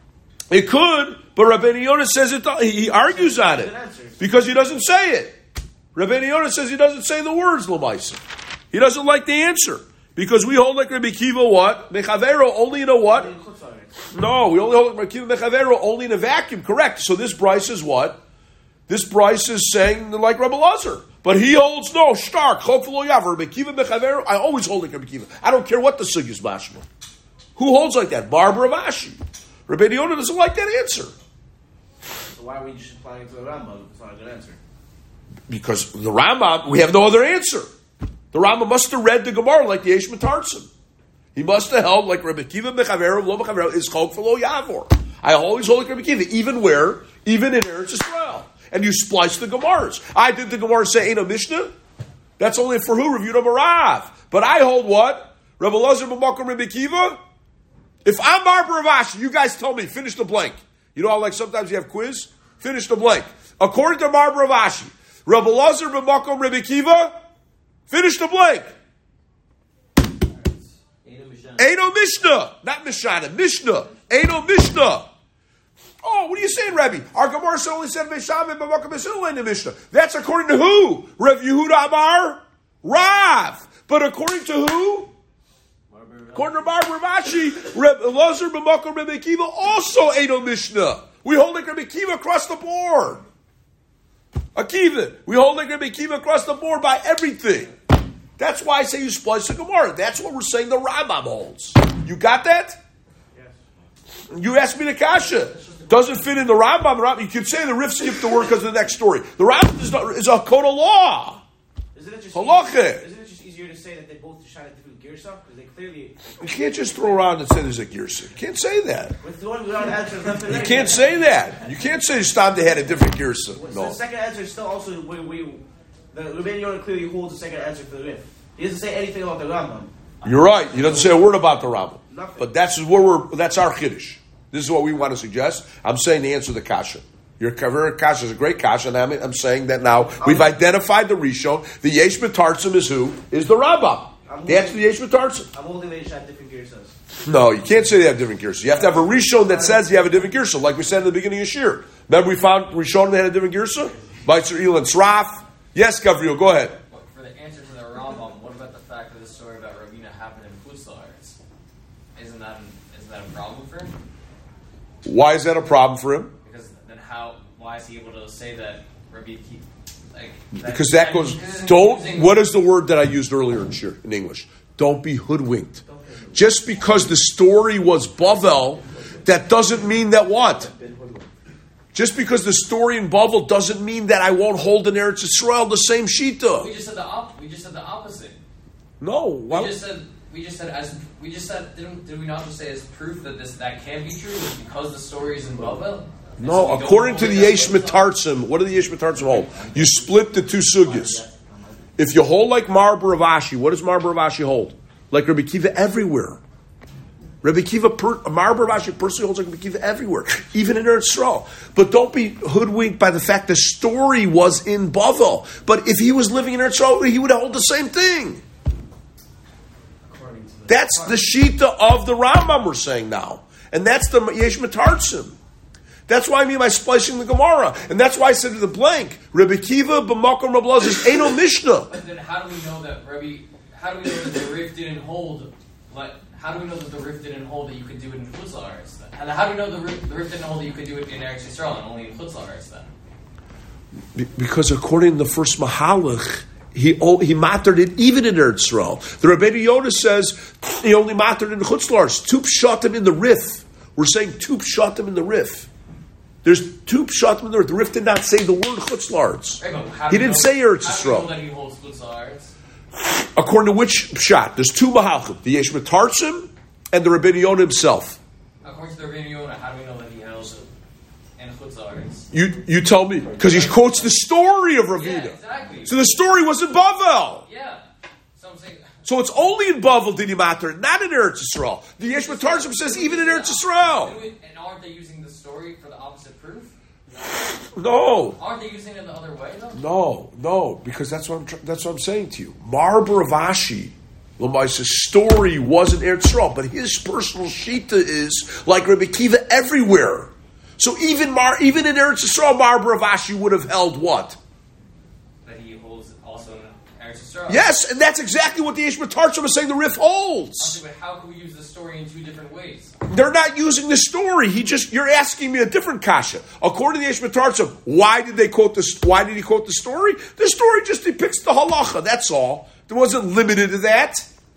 Speaker 1: It could, but Rabbeinu Yonah says it. He argues on it because he doesn't say it. Rabbeinu Yonah says he doesn't say the words l'maisa. He doesn't like the answer because we hold like Rabbi Kiva what mechavero only in a what? No, we only hold like Rabbi Kiva mechavero only in a vacuum. Correct. So this Bryce is what? This Bryce is saying like Rabbi Lazar. But he holds no stark. Rabbi Kiva mechavero. I always hold like Rabbi Kiva. I don't care what the sugya is mashma. Who holds like that? Barber of Ashi. Rabbeinu Yonah doesn't like that answer.
Speaker 7: So why are we just applying it to the Rambam? It's not a good answer.
Speaker 1: Because the Rambam, we have no other answer. The Rambam must have read the Gemara like the Yesh Matarsim. He must have held like Rabbi Kiva mechavero lo mechavero is chok for lo yavor. I always hold like Rabbi Kiva, even in Eretz Yisrael. And you splice the Gemaras. I did the Gemara say ain't a Mishnah. That's only for who reviewed a Marav. But I hold what? Rabbi Lazar b'makom Rabbi Kiva. If I'm Barber of Ashi, you guys tell me, finish the blank. You know how like sometimes you have quiz? Finish the blank. According to Barber of Ashi, Rabbi Lazar b'makom Rabbi Kiva, finish the blank. Eino Mishnah. Not Mishana, Mishnah. Eino Mishnah. Oh, what are you saying, Rebbe? Our Gemara only said Misham and b'makom Mishnah in the Mishnah. That's according to who? Rav Yehuda Amar? Rav. But according to who? According to Barber of Ashi, Rabbi Lazar b'makom Rabbi Kiva also ain't no Mishnah. We hold like Rabbi Kiva across the board. Akiva. We hold like Rabbi Kiva across the board by everything. That's why I say you splice the Gemara. That's what we're saying the Rambam holds. You got that? Yes. You asked me the kasha. Doesn't fit in the Rambam. You could say the Rif skipped the word because of the next story. The Rambam is a code of law.
Speaker 7: Isn't it just easier to say that they both shot at different girsa? Because they clearly...
Speaker 1: You can't just throw around and say there's a girsa. You can't say that.
Speaker 7: With the one without answers left and right.
Speaker 1: You can't say that. You can't say Stam they had a different girsa.
Speaker 7: So
Speaker 1: No.
Speaker 7: the second answer is still also... The Rabbeinu Yonah clearly holds the second answer for the Rif. He doesn't say anything about the Rambam.
Speaker 1: You're right. He doesn't say a word about the Rambam.
Speaker 7: Nothing.
Speaker 1: But that's our Kiddush. This is what we want to suggest. I'm saying the answer to the kasha. Your cover kasha is a great kasha, and I'm saying that now we've identified the Rishon. The Yesh Matarsim is who? Is the Rambam. That's the Yesh Matarsim.
Speaker 7: I'm holding they shot different girsas.
Speaker 1: No, you can't say they have different girsas. You have to have a Rishon that says you have a different girsa, like we said in the beginning of Shir. Remember we found Rishon that had a different girsa? Baitzer Elon Sraf. Yes, Gavriel, go ahead.
Speaker 6: For the answer to the Rambam, what about the fact that the story about Ravina happened in Futzlaretz? Isn't that a problem for him?
Speaker 1: Why is that a problem for him?
Speaker 6: Because then why is he able to say that Rabbi Kiva?
Speaker 1: Because that goes. What is the word that I used earlier in English? Don't be hoodwinked. Just because the story was Bavel, that doesn't mean that what? Just because the story in Bavel doesn't mean that I won't hold in Eretz Yisrael the same shita.
Speaker 6: We just said the opposite.
Speaker 1: No.
Speaker 6: We just said. Did we not just say as proof that that can't be true because the story is in Bavel?
Speaker 1: No, according to the Yesh Matarsim, what do the Yesh Matarsim hold? You split the two sugyas. If you hold like Marbar of Ashi, what does Marbar of Ashi hold? Like Rabbi Kiva everywhere. Rabbi Kiva, Marbar of Ashi personally holds like Rabbi Kiva everywhere, even in Eretz Yisrael. But don't be hoodwinked by the fact the story was in Bavel. But if he was living in Eretz Yisrael, he would hold the same thing. That's the shita of the Rambam we're saying now. And that's the Yesh Matarsim. That's why I mean by splicing the Gemara. And that's why I said to the blank, Rabbi Kiva, b'makom Rabbi Lazar, ain't no Mishnah.
Speaker 6: But then how do we know that the Rif didn't hold, how do we know that the Rif didn't hold that you could do it in Chutz La'aretz then? And how do we know the Rif didn't hold that you could do it in Eretz Yisrael and only in Chutz La'aretz then?
Speaker 1: Because according to the first Mahalach, he mattered it even in Eretz Yisrael. The Rabbeinu Yonah says he only mattered in Chutz La'aretz. Two pshatim in the Rif. We're saying two pshatim in the Rif. There's two pshatim in the Rif. The Rif did not say the word Chutz La'aretz. He didn't say Eretz Yisrael.
Speaker 6: How do we know that he holds Chutz La'aretz?
Speaker 1: According to which pshat? There's two Mahalchim. The Yesh Matarsim and the Rabbeinu Yonah himself.
Speaker 6: According to the Rabbeinu Yonah, how do we know that he holds it in Chutz La'aretz?
Speaker 1: You tell me. Because he quotes the story of Ravina.
Speaker 6: Yeah, exactly.
Speaker 1: So the story was in Bavel.
Speaker 6: Yeah. So I'm saying...
Speaker 1: So it's only in Bavel did he matter, not in Eretz Yisrael. The Yesh Matarsim says even in Eretz Yisrael.
Speaker 6: And aren't they using the story for the opposite proof?
Speaker 1: No.
Speaker 6: Aren't they using it the other way though?
Speaker 1: No, because that's what I'm saying to you. Marbar of Ashi, Lamaisa's story wasn't Eretz Yisrael, but his personal shita is like Rabbi Kiva everywhere. So even in Eretz Yisrael, Mar Rav Ashi would have held what?
Speaker 6: That he holds also in Eretz Yisrael.
Speaker 1: Yes, and that's exactly what the Yesh Matarsim is saying the Rif holds.
Speaker 6: Okay, but how can we use the story in two different ways?
Speaker 1: They're not using the story. You're asking me a different kasha. According to the Yesh Matarsim, why did he quote the story? The story just depicts the halacha, that's all. It wasn't limited to that.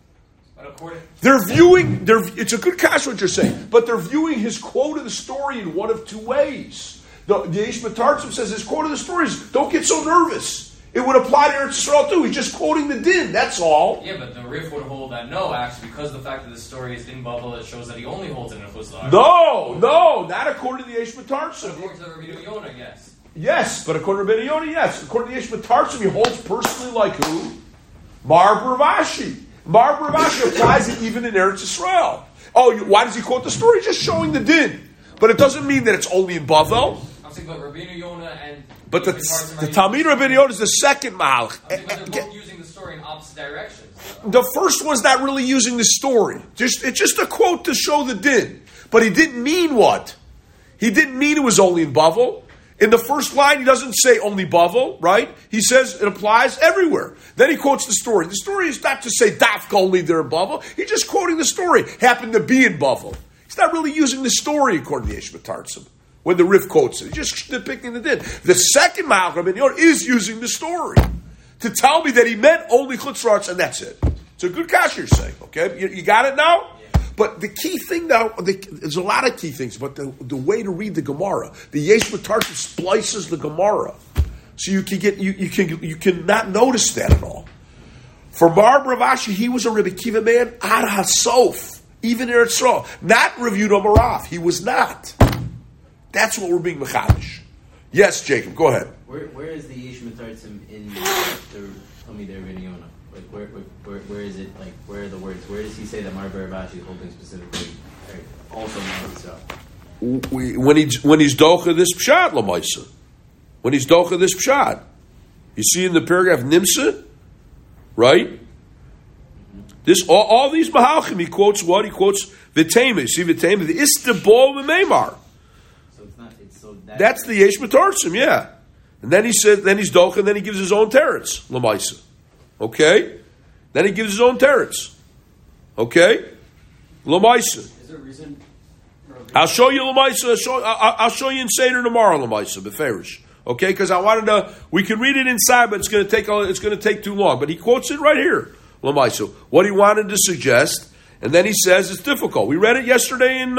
Speaker 1: It's a good kasha what you're saying, but they're viewing his quote of the story in one of two ways. The Yesh Matarsim says his quote of the story is, don't get so nervous. It would apply to Eretz Yisrael too. He's just quoting the din, that's all.
Speaker 6: Yeah, but the Rif would hold that no, actually, because the fact that the story is in Babel, it shows that he only holds it in a Chutz La'aretz.
Speaker 1: No, not according to the Yesh Matarsim.
Speaker 6: According to the Rabbi Yonah, yes.
Speaker 1: Yes, but according to Rabbi Yonah, yes. According to the Yesh Matarsim, he holds personally like who? Mar Rav Ashi. Mar Rav Ashi applies it even in Eretz Yisrael. Oh, why does he quote the story? Just showing the din. But it doesn't mean that it's only in Bavel.
Speaker 6: I'm saying, but Rabbi Yonah and...
Speaker 1: But the Talmid Rabbi Yonah is the second Mahalch.
Speaker 6: But they're both using the story in opposite directions.
Speaker 1: The first one's not really using the story. It's just a quote to show the din. But he didn't mean what? He didn't mean it was only in Bavel. In the first line, he doesn't say only Bavel, right? He says it applies everywhere. Then he quotes the story. The story is not to say Dafka only there in Bavel. He's just quoting the story. Happened to be in Bavel. He's not really using the story according to Yesh Matarsim. When the Rif quotes it, he's just depicting the din. The second Mahalch Rabbi Yonah is using the story to tell me that he meant only Chutz La'aretz, and that's it. It's a good kasha you're saying, okay? You got it now? Yeah. But the key thing now, there's a lot of key things, but the way to read the Gemara, the Yesh Matarsim splices the Gemara, so you can not notice that at all. For Mar Rav Ashi, he was a Rebbe Kiva man ad hasof, even in Eretz Yisrael, not reviewed on Marav. He was not. That's what we're being mechadish. Yes, Jacob, go ahead.
Speaker 5: Where is the Yesh Matarsim in the Talmid Rabbi Yonah? Like where is it? Like where are the words? Where does he say that Mar Rav Ashi is holding specifically? Also
Speaker 1: when he's docha this pshat lamaisa, when he's docha this pshat, you see in the paragraph nimsa, right? Mm-hmm. This all these mahalchim he quotes what? He quotes v'tema. See v'tema the istabol v'meimar. That's the Yesh Matarsim, yeah. And then he said, then he's docha, and then he gives his own teretz lamaisa. Okay, then he gives his own teretz. Okay, lamaisa.
Speaker 4: Is there a reason?
Speaker 1: I'll show you lamaisa. I'll show you in Seder tomorrow lamaisa beferish. Okay, because I wanted to. We can read it inside, but it's going to take too long. But he quotes it right here lamaisa. What he wanted to suggest, and then he says it's difficult. We read it yesterday in.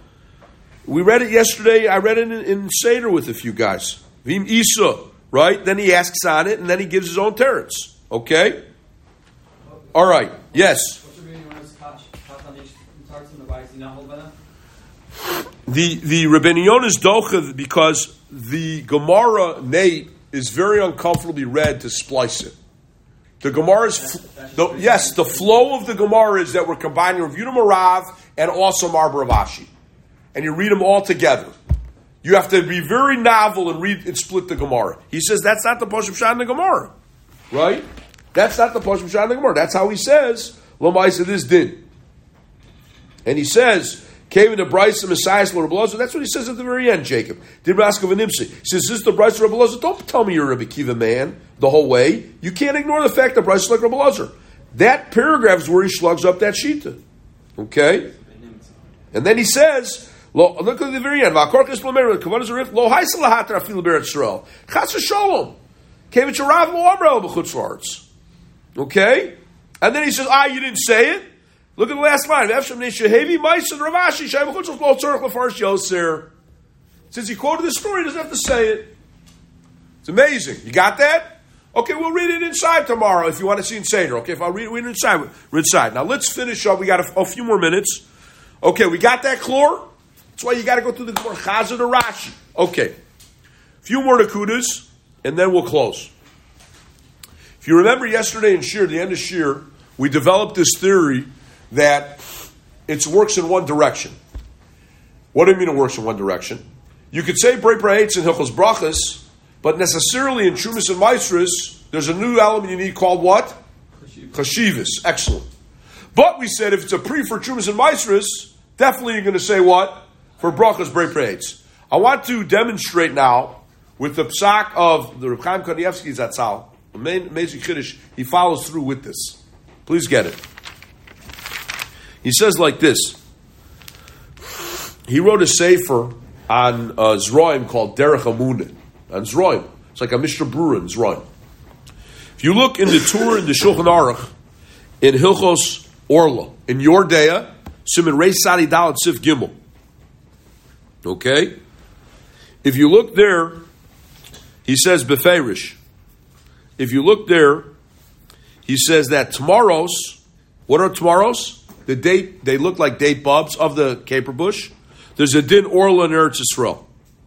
Speaker 1: I read it in Seder with a few guys. Vim Isa, right? Then he asks on it, and then he gives his own teretz. Okay? All right. Yes?
Speaker 4: What's the reading when it's why is he not hold by that?
Speaker 1: The Rabbi Yonah's docha, because the Gemara, Nate, is very uncomfortably read to splice it. The Gemara's, the flow of the Gemara is that we're combining Rav Yehuda Marav and also Mar Rav Ashi. And you read them all together. You have to be very novel and read and split the Gemara. He says that's not the Pashup Shah in the Gemara. Right? That's not the Pashup Shah in the Gemara. That's how he says, Lamaisa this din. And he says, came in the Bryce of Messiah Rabbi Elazar. That's what he says at the very end, Jacob. Did Raskov and Nimsi. He says, this is the Bryce of Rabbi Elazar. Don't tell me you're a Rabbi Kiva man the whole way. You can't ignore the fact that Bryce is like Rabbi Elazar. That paragraph is where he slugs up that shita. Okay? And then he says, look at the very end. Lo okay? And then he says, you didn't say it? Look at the last line. Since he quoted the story, he doesn't have to say it. It's amazing. You got that? Okay, we'll read it inside tomorrow if you want to see in Seder. Okay, if I'll read it inside, read inside. Now let's finish up. We got a few more minutes. Okay, we got that, Chlor? That's why you got to go through the Gemara. Chazar to Rashi. Okay. Few more nakudas, and then we'll close. If you remember yesterday in Shir, the end of Shir, we developed this theory that it works in one direction. What do you mean it works in one direction? You could say Brei Praetz and Hilchos Brachas, but necessarily in Shumas and Maestris, there's a new element you need called what? Chashivas. Excellent. But we said if it's a pre for Shumas and Maestris, definitely you're going to say what? For brachas, brei praetz. I want to demonstrate now with the psak of the Reb Chaim Kanievsky Zatzal, the amazing Chiddush, he follows through with this. Please get it. He says like this. He wrote a sefer on Zroim called Derech Amunah. On Zroim. It's like a Mishnah Brura in Zroim. If you look in the Tur in the Shulchan Aruch, in Hilchos Orla, in Yordeya, Siman Rei Sadi Dalet Sif Gimel. Okay? If you look there, he says Beferish. If you look there, he says that tomorrows, what are tomorrows? The date, they look like date bulbs of the caper bush. There's a din orla in Eretz Yisrael.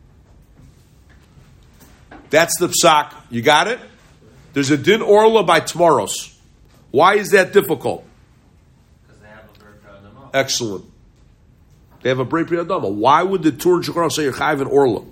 Speaker 1: That's the psak. You got it? There's a din orla by tomorrows. Why is that difficult?
Speaker 6: Because they have a Brit Adama.
Speaker 1: Excellent. They have a Brit Adama. Why would the Tur Shulchan say you're chayiv in orla?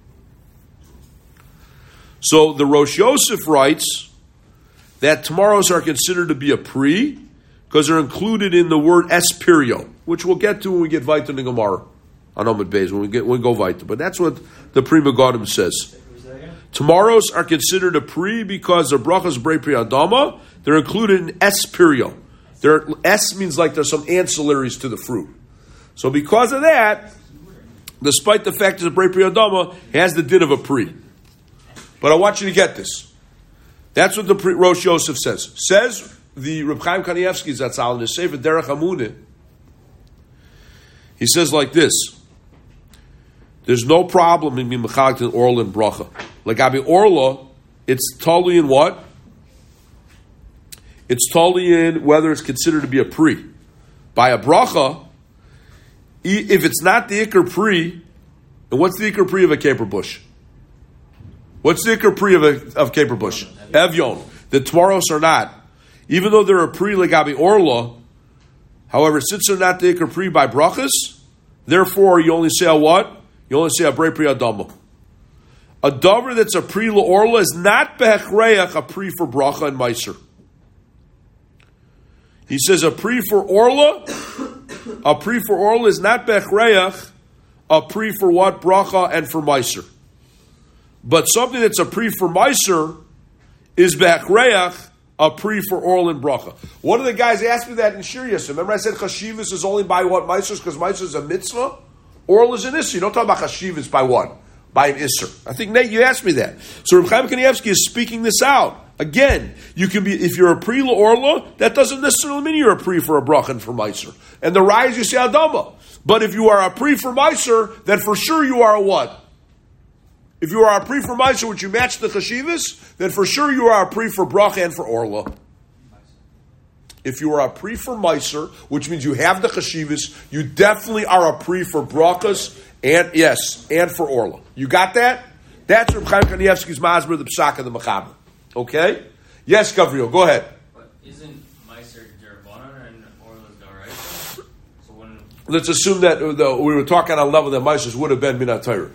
Speaker 1: So the Rosh Yosef writes that tomorrows are considered to be a pre because they're included in the word espirio, which we'll get to when we get Vayta in the Gemara on Amud Beis, when we go Vayta. But that's what the Pri Megadim says. Tomorrows are considered a pre because the brachas Brei Pri Adama, they're included in espirio. Es means like there's some ancillaries to the fruit. So because of that, despite the fact that the Brei Pri Adama has the din of a pre. But I want you to get this. That's what the Rosh Yosef says. Says the Reb Chaim Kanievsky Zatzal in the Sefer Derech Amunah. He says like this. There's no problem in being mechalek in orla and bracha. Like Abi Orla, it's totally in what? It's totally in whether it's considered to be a pre. By a bracha, if it's not the ikar pre, and what's the ikar pre of a caper bush? What's the ikar pri of caper bush? Evyon. The tomorrows are not. Even though they're a pri legabi orla, however, since they're not the ikar pri by brachas, therefore you only say a what? You only say a brei pri adama. A davar that's a pri orla is not behechreach a pri for bracha and meiser. He says a pri for orla is not behechreach a pri for what? Bracha and for meiser. But something that's a pre for meiser is be'achreach, a pre for oral and bracha. One of the guys asked me that in Shir Yisrael. Remember I said chashivas is only by what meiser because meiser is a mitzvah? Oral is an isser. You don't talk about chashivas by what? By an isser. I think, Nate, you asked me that. So Reb Chaim Kanievsky is speaking this out. Again, you can be, if you're a pre orla, that doesn't necessarily mean you're a pre for a bracha and for meiser. And the rise you say adama. But if you are a pre for meiser, then for sure you are a what? If you are a pre for meiser, which you match the chashivas, then for sure you are a pre for bracha and for orla. If you are a pre for meiser, which means you have the chashivas, you definitely are a pre for brachas and and for orla. You got that? That's Reb Chaim Kanievsky's masber, the psak of the mechaber. Okay? Yes, Gavriel, go ahead.
Speaker 6: But isn't meiser derbanan and orla's d'oraisa? So when
Speaker 1: Let's assume that we were talking on a level that meisers would have been minat Torah.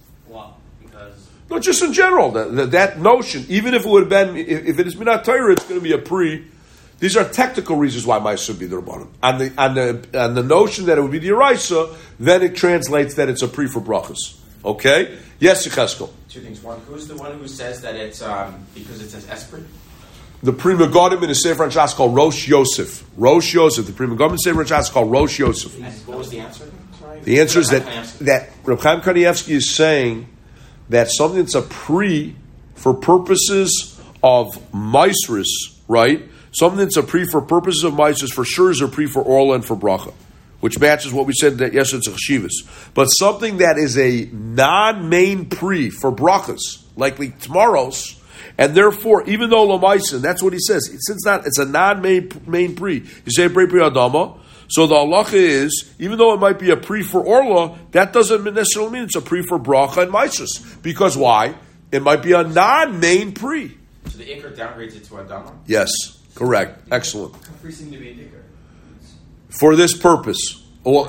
Speaker 1: No, just in general, that notion, even if it would have been, if it is minat Torah, it's going to be a pre. These are technical reasons why meiser would be the rabbanim. On the notion that it would be the oraisa, then it translates that it's a pre for brachas. Okay? Yes, Yecheskel.
Speaker 7: Two things. One, who's the one who says that it's because it says esprit?
Speaker 1: The Pri Megadim in the Sefer Shas called Rosh Yosef. Rosh Yosef. The Pri Megadim Sefer Shas called Rosh Yosef.
Speaker 7: And what was the answer? Sorry.
Speaker 1: The answer is that Reb Chaim Kanievsky is saying that something that's a pre for purposes of meisris, right? Something that's a pre for purposes of meisris for sure is a pre for orla and for bracha, which matches what we said that yes, it's a chashivas. But something that is a non-main pre for brachas, likely tomorrow's, and therefore, even though lamaisa, that's what he says, since it's a non-main pre, you say brei pri adama. So the halacha is, even though it might be a pre for orla, that doesn't necessarily mean it's a pre for bracha and meisus. Because why? It might be a non-main pre.
Speaker 7: So the ikar downgrades it to adama?
Speaker 1: Yes, correct. Excellent.
Speaker 4: Free seem to be an ikar.
Speaker 1: For this purpose. Well,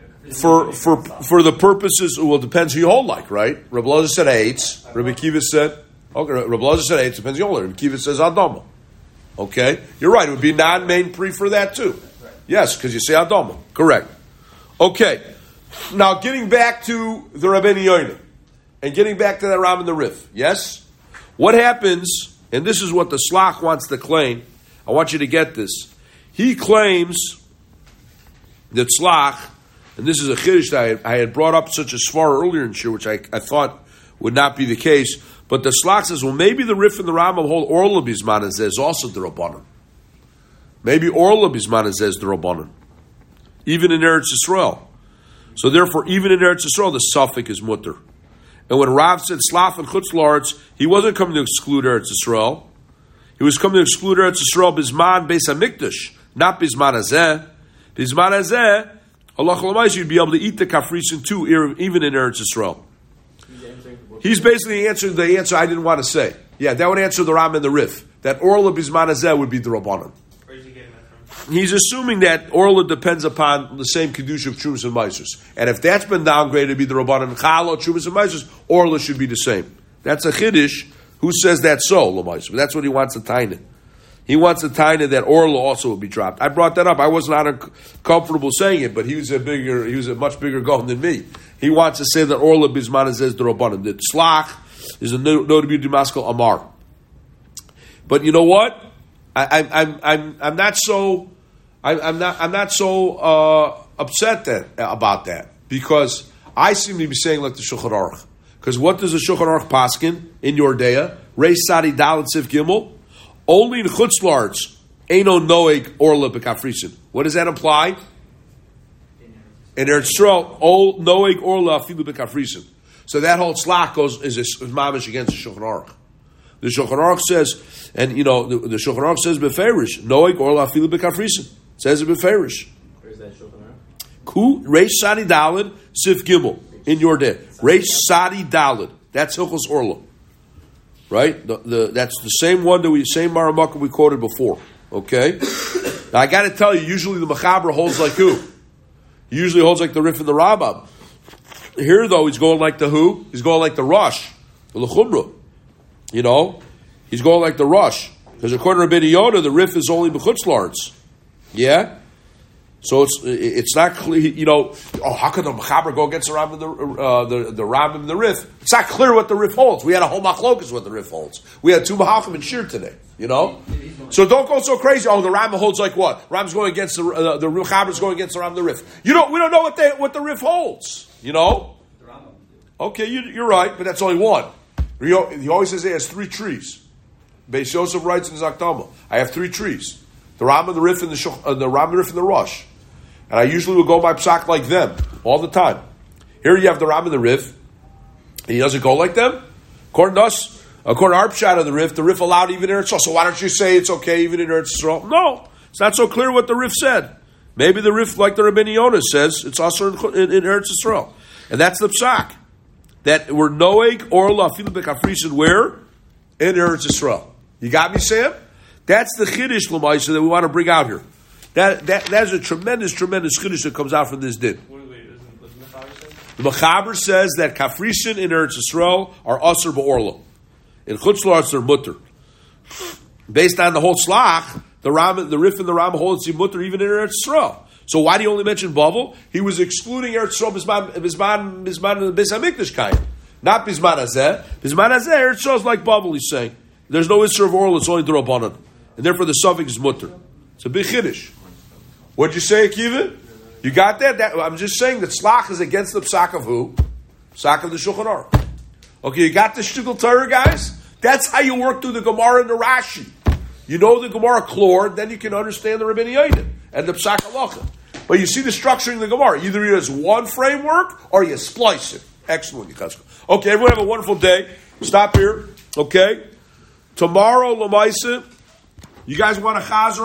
Speaker 1: for the purposes, well, it depends who you hold like, right? Reb Elazar said eitz. Rabbi Kiva said, okay, Reb Elazar said eitz, depends who you hold like. Rabbi Kiva says adama. Okay? You're right, it would be non-main pre for that too. Yes, because you say Adama. Correct. Okay. Now, getting back to the Rabbeinu Yonah, and getting back to that Ram and the Rif, yes? What happens, and this is what the Slach wants to claim, I want you to get this. He claims that Slach, and this is a chiddush that I had brought up such a svar earlier in Shir, which I thought would not be the case, but the Slach says, well, maybe the Rif and the Rambam hold Orla Bisman is also the Rabbanan. Maybe Orla Bisman is the Rabbanan, even in Eretz Yisrael. So therefore, even in Eretz Yisrael, the suffix is mutter. And when Rav said Slaf and Chutz La'aretz, he wasn't coming to exclude Eretz Yisrael. He was coming to exclude Eretz Yisrael Bisman Beis HaMikdash, not Bisman Hazeh. Bisman Hazeh, Allah Chalamayis, you'd be able to eat the kafrisin too, even in Eretz Yisrael. He's basically answering the answer I didn't want to say. Yeah, that would answer the Ram and the Rif. That Orla Bisman Hazeh would be the Rabbanan.
Speaker 3: Where's he getting that from?
Speaker 1: He's assuming that Orla depends upon the same Kedusha of Trumas and Meisers. And if that's been downgraded to be the Rabbanan Chala, Trumas and Meisers, Orla should be the same. That's a Chiddush. Who says that's so, Lamaiser? That's what he wants to taina. He wants to taina that Orla also will be dropped. I brought that up. I was not comfortable saying it, but he was a much bigger golem than me. He wants to say that Orla Bisman says the Rabbanan. The Tzlach is a notable Damaskel Amar. But you know what? I'm not so upset about that, because I seem to be saying like the Shulchan Aruch. Because what does the Shulchan Aruch paskin in your daya? Reis Sadi Dalet Sif Gimel. Only in Chutz La'aretz Eino Noeg Orla B'Kafrisin. What does that imply? In Eretz Yisrael, Noeg Orla Afilu B'Kafrisin. So that whole slach is mamish against the Shulchan Aruch. The Shulchan Aruch says, and you know, the Shulchan Aruch says Beferish Noeg Orla Afilu B'Kafrisin. Says it Beferish.
Speaker 5: Where's that Shulchan Aruch?
Speaker 1: Ku Reis Sadi Dalet Sif Gimel. In your day, Reish Sadi Dalid. That's Hilchos Orla, right? That's the same one that same Maramaka we quoted before. Okay, now I got to tell you, usually the Mechaber holds like who? He usually holds like the Rif and the Rambam. Here though, he's going like the who? He's going like the Rosh, the Chumrah. You know, he's going like the Rosh, because according to Rabbeinu Yonah, the Rif is only b'chutz la'aretz. Yeah. So it's not clear, you know. Oh, how could the Mechaber go against the Rambam and the Rambam and the Rif? It's not clear what the Rif holds. We had a whole machlokas what the Rif holds. We had two Mahalchim and Shir today. You know, so don't go so crazy. Oh, the Rambam holds like what? Rambam's going against the Mechaber's going against the Rambam and the Rif. We don't know what the Rif holds. You know. Okay, you're right, but that's only one. He always says he has three trees. Beis Yosef writes in his Akdama, I have three trees: the Rambam, the Rif, and the Rambam, the Rif, and the Rosh. And I usually will go by psak like them all the time. Here you have the Rambam and the Rif. And he doesn't go like them. According to us, according to our pshat of the Rif allowed even in Eretz Yisrael. So why don't you say it's okay even in Eretz Yisrael? No, it's not so clear what the Rif said. Maybe the Rif, like the Rabbeinu Yonah says, it's also in Eretz Yisrael. And that's the psak. That we're noeg orla afilu b'kafrisin where? In Eretz Yisrael. You got me, Sam? That's the chiddush l'maisa that we want to bring out here. That is a tremendous chiddush that comes out from this din. The Mechaber says that kafrisin in Eretz Yisrael are aser ba'orla. In Chutz La'aretz they're mutter. Based on the whole slach, the Rif and the Rambam hold it's mutter even in Eretz Yisrael. So why do you only mention Bavel? He was excluding Eretz Yisrael Bisman Beis HaMikdash kain, not Bisman Hazeh. Bisman Hazeh, Eretz Yisrael is like Bavel. He's saying there's no Isser of Orla; it's only the Rabbanan, and therefore the suffix is mutter. It's a big chiddush. What'd you say, Akiva? You got that? I'm just saying that Slach is against the psak of who? Psak of the Shulchan Aruch. Okay, you got the Shtigl Torah, guys? That's how you work through the Gemara and the Rashi. You know the Gemara Klor, then you can understand the Rabbeinu Yonah and the Psak Halacha. But you see the structuring of the Gemara. Either it is one framework or you splice it. Excellent, Yechezkel. Okay, everyone have a wonderful day. Stop here. Okay? Tomorrow, Lamaisa, you guys want to chazer?